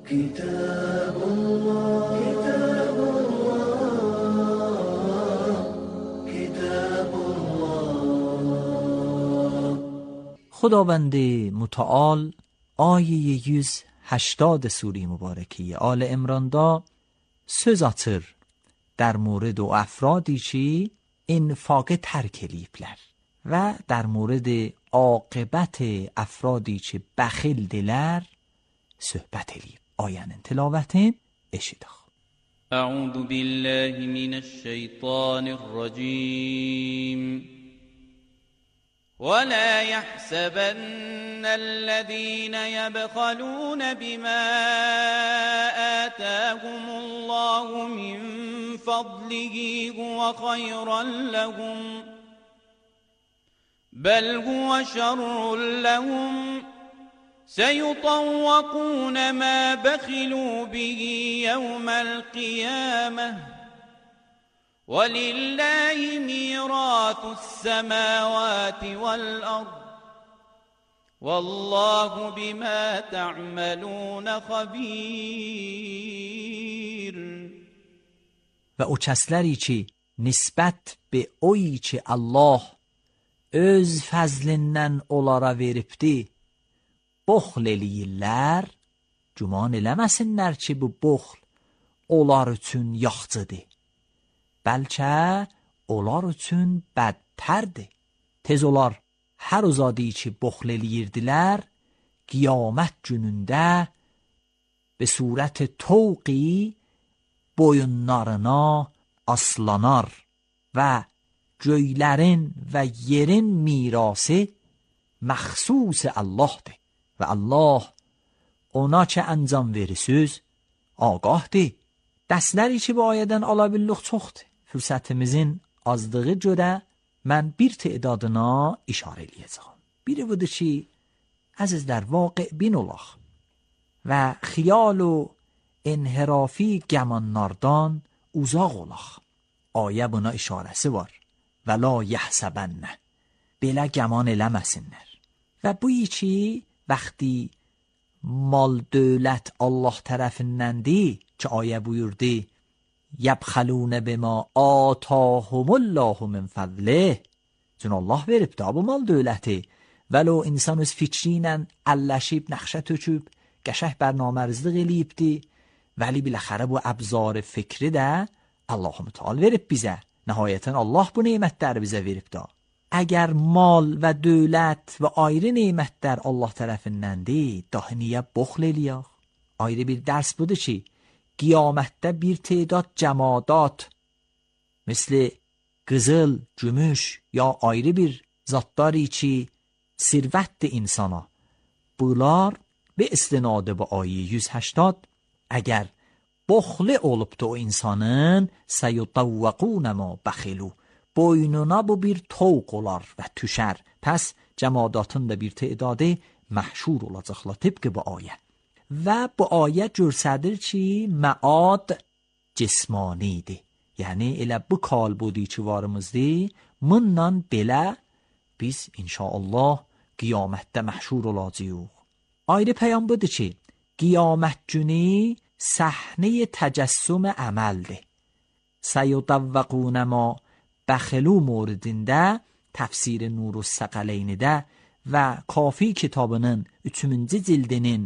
خداوند متعال آیه 180 سوره مبارکه آل عمران دا söz açır در مورد o افرادی ki infaqı tərk eləyiblər və در مورد عاقبت افرادی ki bəxildilər söhbət eləyib. Ayənin tilavətini eşidək. أعوذ بالله من الشيطان الرجيم ولا يحسبن الذين يبخلون بما آتاهم الله من فضله هو خيرا لهم بل هو شر لهم سيطوقون ما بخلوا به يوم القيامة ولله ميراث السماوات والأرض والله بما تعملون خبير. و o kəsləri ki nisbət be oy ki Allah öz fəzlindən onlara veribdi boxl eləyirlər, güman eləməsinlər ki bu boxl onlar üçün yaxçıdır. Bəlkə onlar üçün bədtərdir. Tez olar hər uzadı ki boxl eləyirdilər, qiyamət günündə be surət toqi boyunlarına aslanar və göylərin və yerin mirası məxsus Allahdır. Və Allah ona ki əncam verirsiniz ağahdır. Dərsləri ki bu ayədən ala billuq çoxdur. Fürsətimizin azlığı görə mən bir tədadına işarə eləyəcəm. Biri budur ki, əzizlər, vaqe bin olaq və xiyal و انحرافی گمانناردان uzaq olaq. Ayə buna işarəsi var. Və la yəhsəbənnə. Belə gəman eləməsinlər. Və bu ki, vəxti mal dövlət Allah tərəfindəndir ki, ayə buyurdu yəbxəlunə bima atahumullahu min fəzlih. Çünki Allah verib da bu mal dövləti. Vəlo insan öz fikri ilə əlləşib, nəxşə töküb, qəşəh bərnamərizlik eləyibdi. Vəli biləxərə bu əbzar fikri də Allah-u Müteal verib bizə. Nəhayətən Allah bu neymətləri bizə verib da. Əgər mal və dövlət və ayrı neymətlər Allah tərəfindəndir, dahi niyə boxl eləyək? Ayrı bir dərs budur ki, qiyamətdə bir tədad cəmadat, misli qızıl, gümüş ya ayrı bir zatları ki, sirvətdir insana. Bunlar به استناد به آیه 180 اگر بخل olubdu o insanın سیطوقون ما بخلو boynuna bu bir toq olar və tüşər. Pəs cəmadatın da bir tədadı məhşur olacaqlar tıpkı bu ayə. Və bu ayə göstərir ki, məad cismanidir. Yəni elə bu kalbudi ki varımızdır, bununla belə biz inşallah qiyamətdə məhşur olacağıq. Ayrı peyam budur ki, qiyamət günü səhnə təcəssüm əməldir. Səyyudavvaqun ma bəxlu موردində təfsir Nurus Səqaleynidə və Kafi kitabının 3-cü cildinin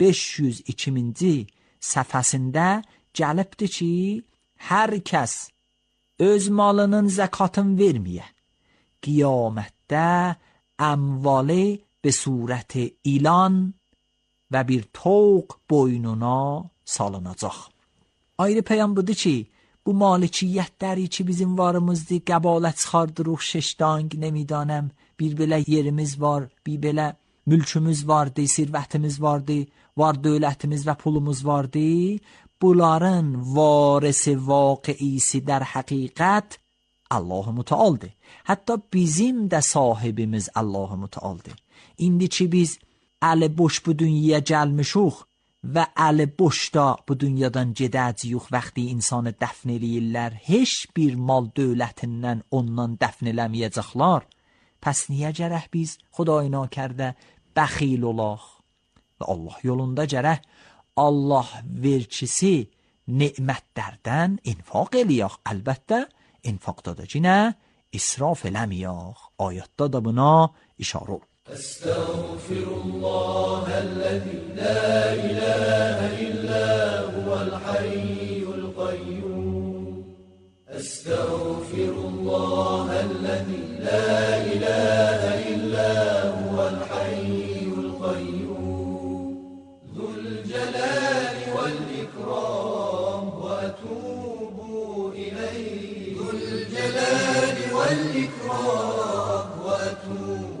502-ci səhifəsində gəlibdir ki, hər kəs öz malının zəkatını verməyə, qiyamətdə əmvalı به صورت ilan və bir toq boynuna salınacaq. Ayrı peyam budur ki, bu malikiyyətləri ki bizim varımızdır, qəbalət çıxardırıq, şeşdang, nemidanəm, bir belə yerimiz var, bir belə mülkümüz vardı, sirvətimiz vardı, var dövlətimiz və pulumuz vardı. Bunların varisi vaqiisi در حقیقت Allah Müteal'dır. Hatta bizim də sahibimiz Allah Müteal'dır. İndi ki biz əli boş bu dünyaya gəlmişuq və əli boşda bu dünyadan gedəcəyik, vaxtı insanı dəfn eləyirlər, heç bir mal dövlətindən ondan dəfn eləməyəcəklər. Pəs niyə gərək biz Xuday nakərdə bəxil olaq və Allah yolunda gərək Allah verçisi nemətlərdən infaq eləyək. Əlbəttə infaqda da cinə israf eləməyək. Ayətdə də buna işarə olur. أستغفر الله الذي لا إله إلا هو الحي القيوم أستغفر الله الذي لا إله إلا هو الحي القيوم ذو الجلال والإكرام وأتوب إليه ذو الجلال والإكرام وأتوب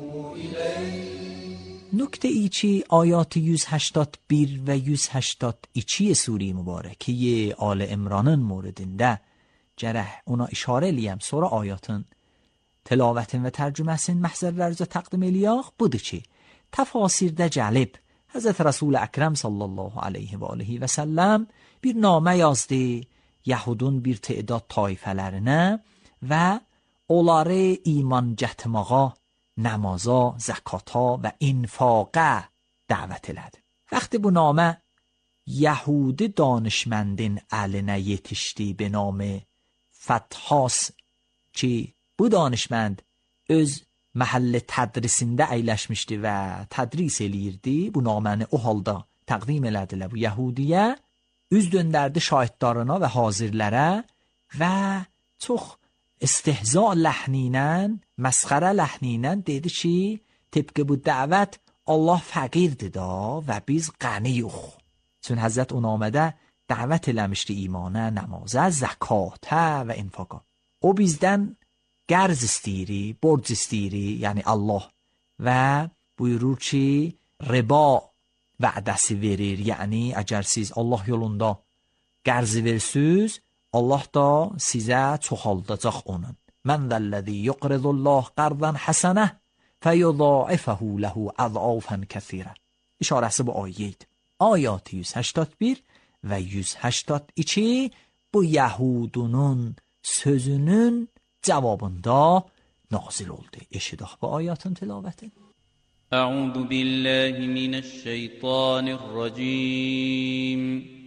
نکته ای چی آیات 181 و 182 سوره mübarekeyi آل İmran'ın موردində gərək ona işarə eləyəm. Sonra ayatın tilavetin və tərcüməsin məhzərlərinizə təqdim eləyək. Budur ki, təfasirdə gəlib Həzrət Resul Əkrəm sallallahu aleyhi və aleyhi və səlləm bir namə yazdı Yahudun bir تعداد tayfələrinə və onları iman gətirməyə, namaza, zakata və infaqa dəvət elədi. وقتی bu نامه یهودی دانشمندin əlinə yetişdi به نام فتحاس ki bu danışmend öz məhəllə tədrisində əyləşmişdi və tədris eləyirdi. Bu naməni o halda təqdim elədilər bu Yahudiyə. Üz döndərdi şahidlarına və hazirlərə və çox istehza ləhni ilə, məsxərə ləhni ilə dedi ki, təbqə bu dəvət Allah fəqirdir da və biz qəniyuq. Çün Həzrət o namədə dəvət eləmişdi imana, namazə, zəkatə və infaqa. O bizdən qərz istəyiri, borc istəyiri, yəni Allah və buyurur ki, riba vədəsi verir. Yəni əgər siz Allah yolunda qərzi versiz, Allah da sizə çoxaldacaq onun. Mən zəlləzi yuqridullah qardan həsənə fəyudâifəhu ləhu əz'afən kəthirə. İşarəsi bu ayəydi. Ayat 181 və 182 bu Yahudunun sözünün cavabında nazil oldu. Eşidək bu ayatın tilavətin. أعوذ بالله من الشيطان الرجيم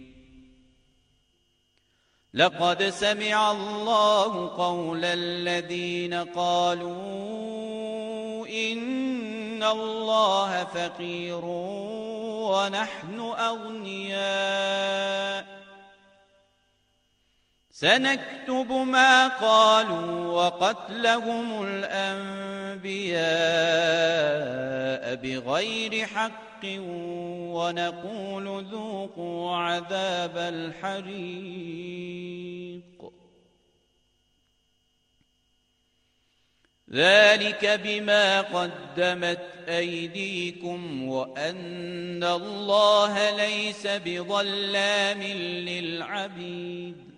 لقد سمع الله قول الذين قالوا إن الله فقير ونحن أغنياء سنكتب ما قالوا وقتلهم الأنبياء بغير حق ونقول ذوقوا عذاب الحريق ذلك بما قدمت أيديكم وأن الله ليس بظلام للعبيد.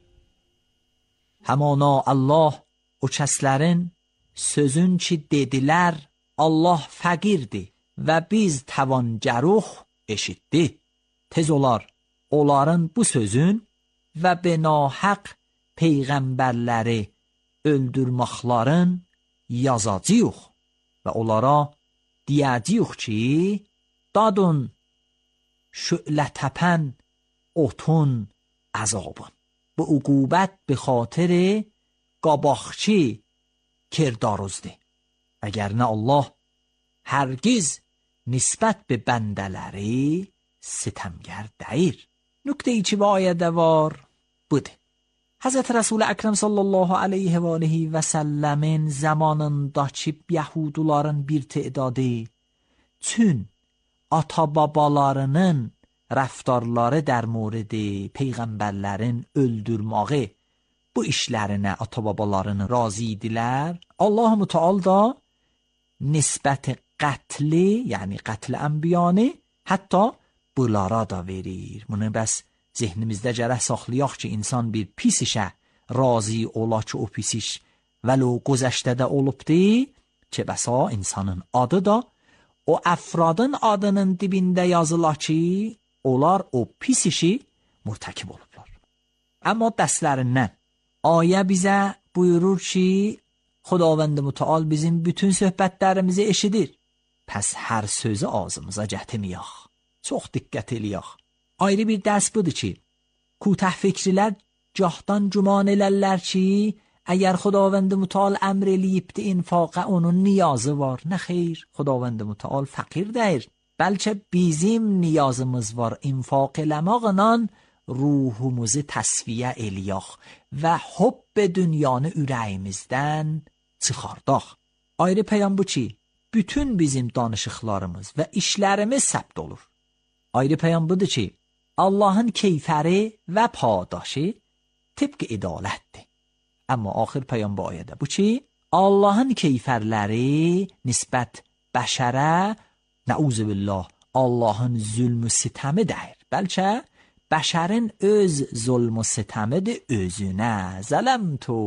Həmana Allah o kəslərin sözün ki dedilər Allah fəqirdir və biz təvancəruq eşitdi. Tez olar onların bu sözün və benahaq peyğəmbərləri öldürməklərin yazacağıq və onlara deyəcəyik ki dadın şülə təpən otun əzabın. Bu uqubət به خاطر قاباخچی کردارozdi. Əgər nə Allah hərgiz nisbət به bəndələri ستمگر deyir. Nüqtə-i ki bu ayədə var budur. Həzrət Resul Əkrəm sallallahu aleyhi və aleyhi və səlləmin zamanındakı Yahuduların bir tədadı çün ata-babalarının rəftarları در مورد peyğəmbərlərin öldürməyi bu işlərinə ata-babalarını razı idilər. Allah-u Teala da nisbət katli, yani qatl anbiyanı, hatta bunlara da verir. Bunu bəs zihnimizdə gərək saxlayaq ki, insan bir pis işə razı ola ki, o pis iş vəlo gözəşdədə olubdur, ki bəsa insanın adı da o əfradın adının dibində yazıla ki, onlar o pis işi mürtəkib olublar. Amma dərslərindən ayə bizə buyurur ki, Xudavənd Mütəal bizim bütün söhbətlərimizi eşidir. Pəs hər sözü ağzımıza gətirməyək. Çox diqqət eləyək. Ayrı bir dərs budur ki, kutah fikrilər cahdan güman elərlər ki, əgər Xudavənd Mütəal əmr eləyibdi infaqa onun niyazı var. Nə xeyr, Xudavənd Mütəal fəqir deyir. Bəlkə bizim niyazımız var infaq eləmaqla ruhumuzu təsviyə eləyək və hübb dünyanı ürəyimizdən çıxardaq. Ayrı peyam bu ki, bütün bizim danışıqlarımız və işlərimiz səbt olur. Ayrı peyam budur ki, Allahın keyfəri və padaşı tıpkı idalətdir. Amma axir peyam bu ayədə bu ki, Allahın keyfərləri nisbət bəşərə, nəuzubillah, Allahın zülmü sitəmi deyir. Bəlkə bəşərin öz zulmü sitəmidir özünə. Zələmtu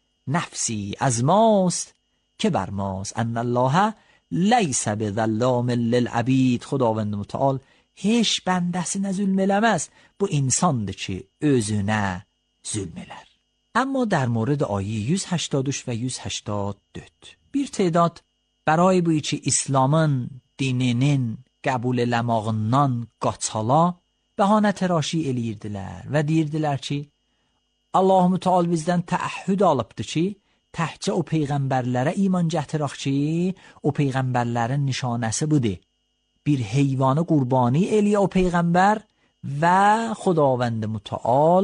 nəfsi əzmast که بر ماست ان الله لیس بظلام للعبید. Xudavənd Mütəal heç bəndəsinə zülm eləməz. Bu insandır ki, özünə zülm elər. اما در مورد آیه 183 و 184 bir تعداد برای بوی ki İslamın dininin qəbul eləmağından qaçala bəhanə təraşi eləyirdilər və deyirdilər ki, Allah Mütəal bizdən təəhhüd alıbdır ki, təhcə o peyğəmbərlərə iman gətirək ki, o peyğəmbərlərin nişanəsi budur. Bir heyvanı qurbani eləyə o peyğəmbər və Xudavənd Mütəal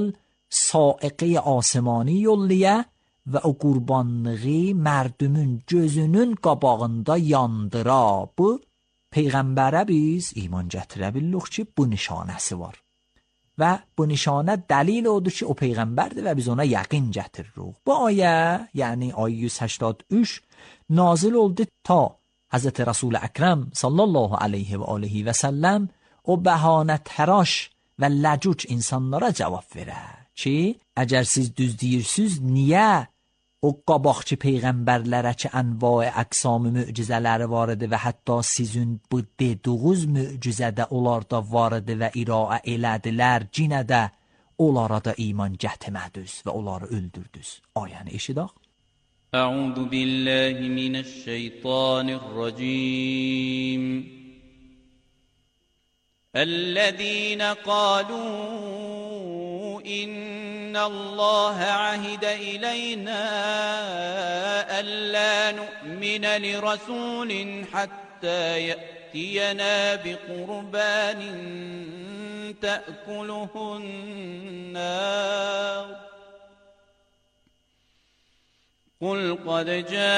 sa'iqə asmani yolləyə və o qurbanlığı mərdümün gözünün qabağında yandıra. Bu peyğəmbərə biz iman gətirə bilirik ki, bu nişanəsi var. Və bu nişanə dəlil odur ki, o peyğəmbərdir və biz ona yəqin gətiririk. Bu ayə, yəni ayə 183 nazil oldu ta Hazreti Resul Əkrəm sallallahu aleyhi və aleyhi və səlləm o bəhanə təraş və ləcüc insanlara cavab verər ki, əgər siz düz deyirsiniz, niyə o qabaqçı peyğəmbərlərə ki, ənva-i əqsam-ı mücizələri var idi və hətta sizin bu dediğiniz mücizədə onlar da var idi və iraə elədilər, cinə də onlara da iman gətirmədiniz və onları öldürdünüz. Ayəni eşidək. Əuzu billahi minəşşeytanirracim. Əllezîne qalû إن الله عهد إلينا ألا نؤمن لرسول حتى يأتينا بقربان تأكله النار قل قد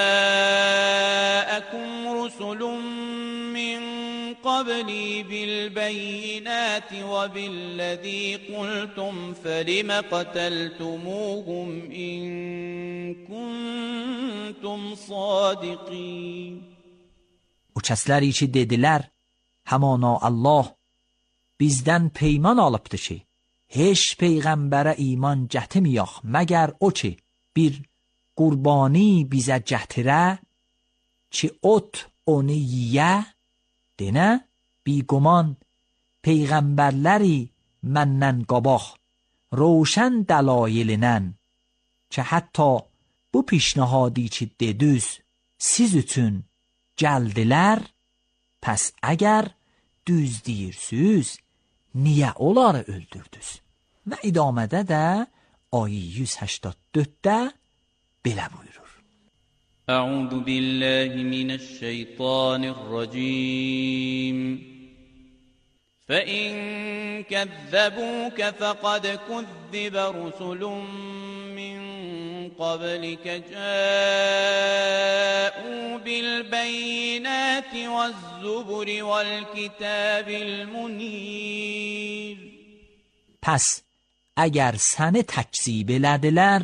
جاءكم رسل من قبلي بالبينات وبالذي قلتم فلم قتلتموهم إن كنتم صادقين. O kəsləri ki dedilər, həmana Allah bizdən peyman alıbdır ki, heç peyğəmbərə iman gətirməyək, məgər o ki, bir qurbani bizə gətirə ki, ot onu yiyə, denə, بیگمان peyğəmbərləri məndən qabaq روشن دلایلنən ki, hətta bu pişnahadi ki dedüz siz üçün gəldilər, pəs əgər düz deyirsiniz, niyə onları öldürdünüz? Və idamədə də ayə 184-də belə buyurur. أعوذ بالله من الشيطان الرجيم فإن كذبوك فقد كذب رسل من قبلك جاءوا بالبينات والزبر والكتاب المنير. پس اگر səni təkzib elədilər,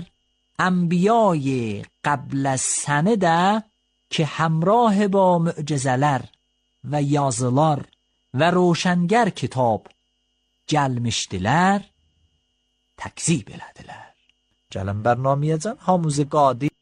انبیای قبل از سنه ده که همراه با معجزلر və yazılar və roşəngər kitab gəlmişdilər, təkzib elədilər. Gəlin bərnaməyə hamımızı qadi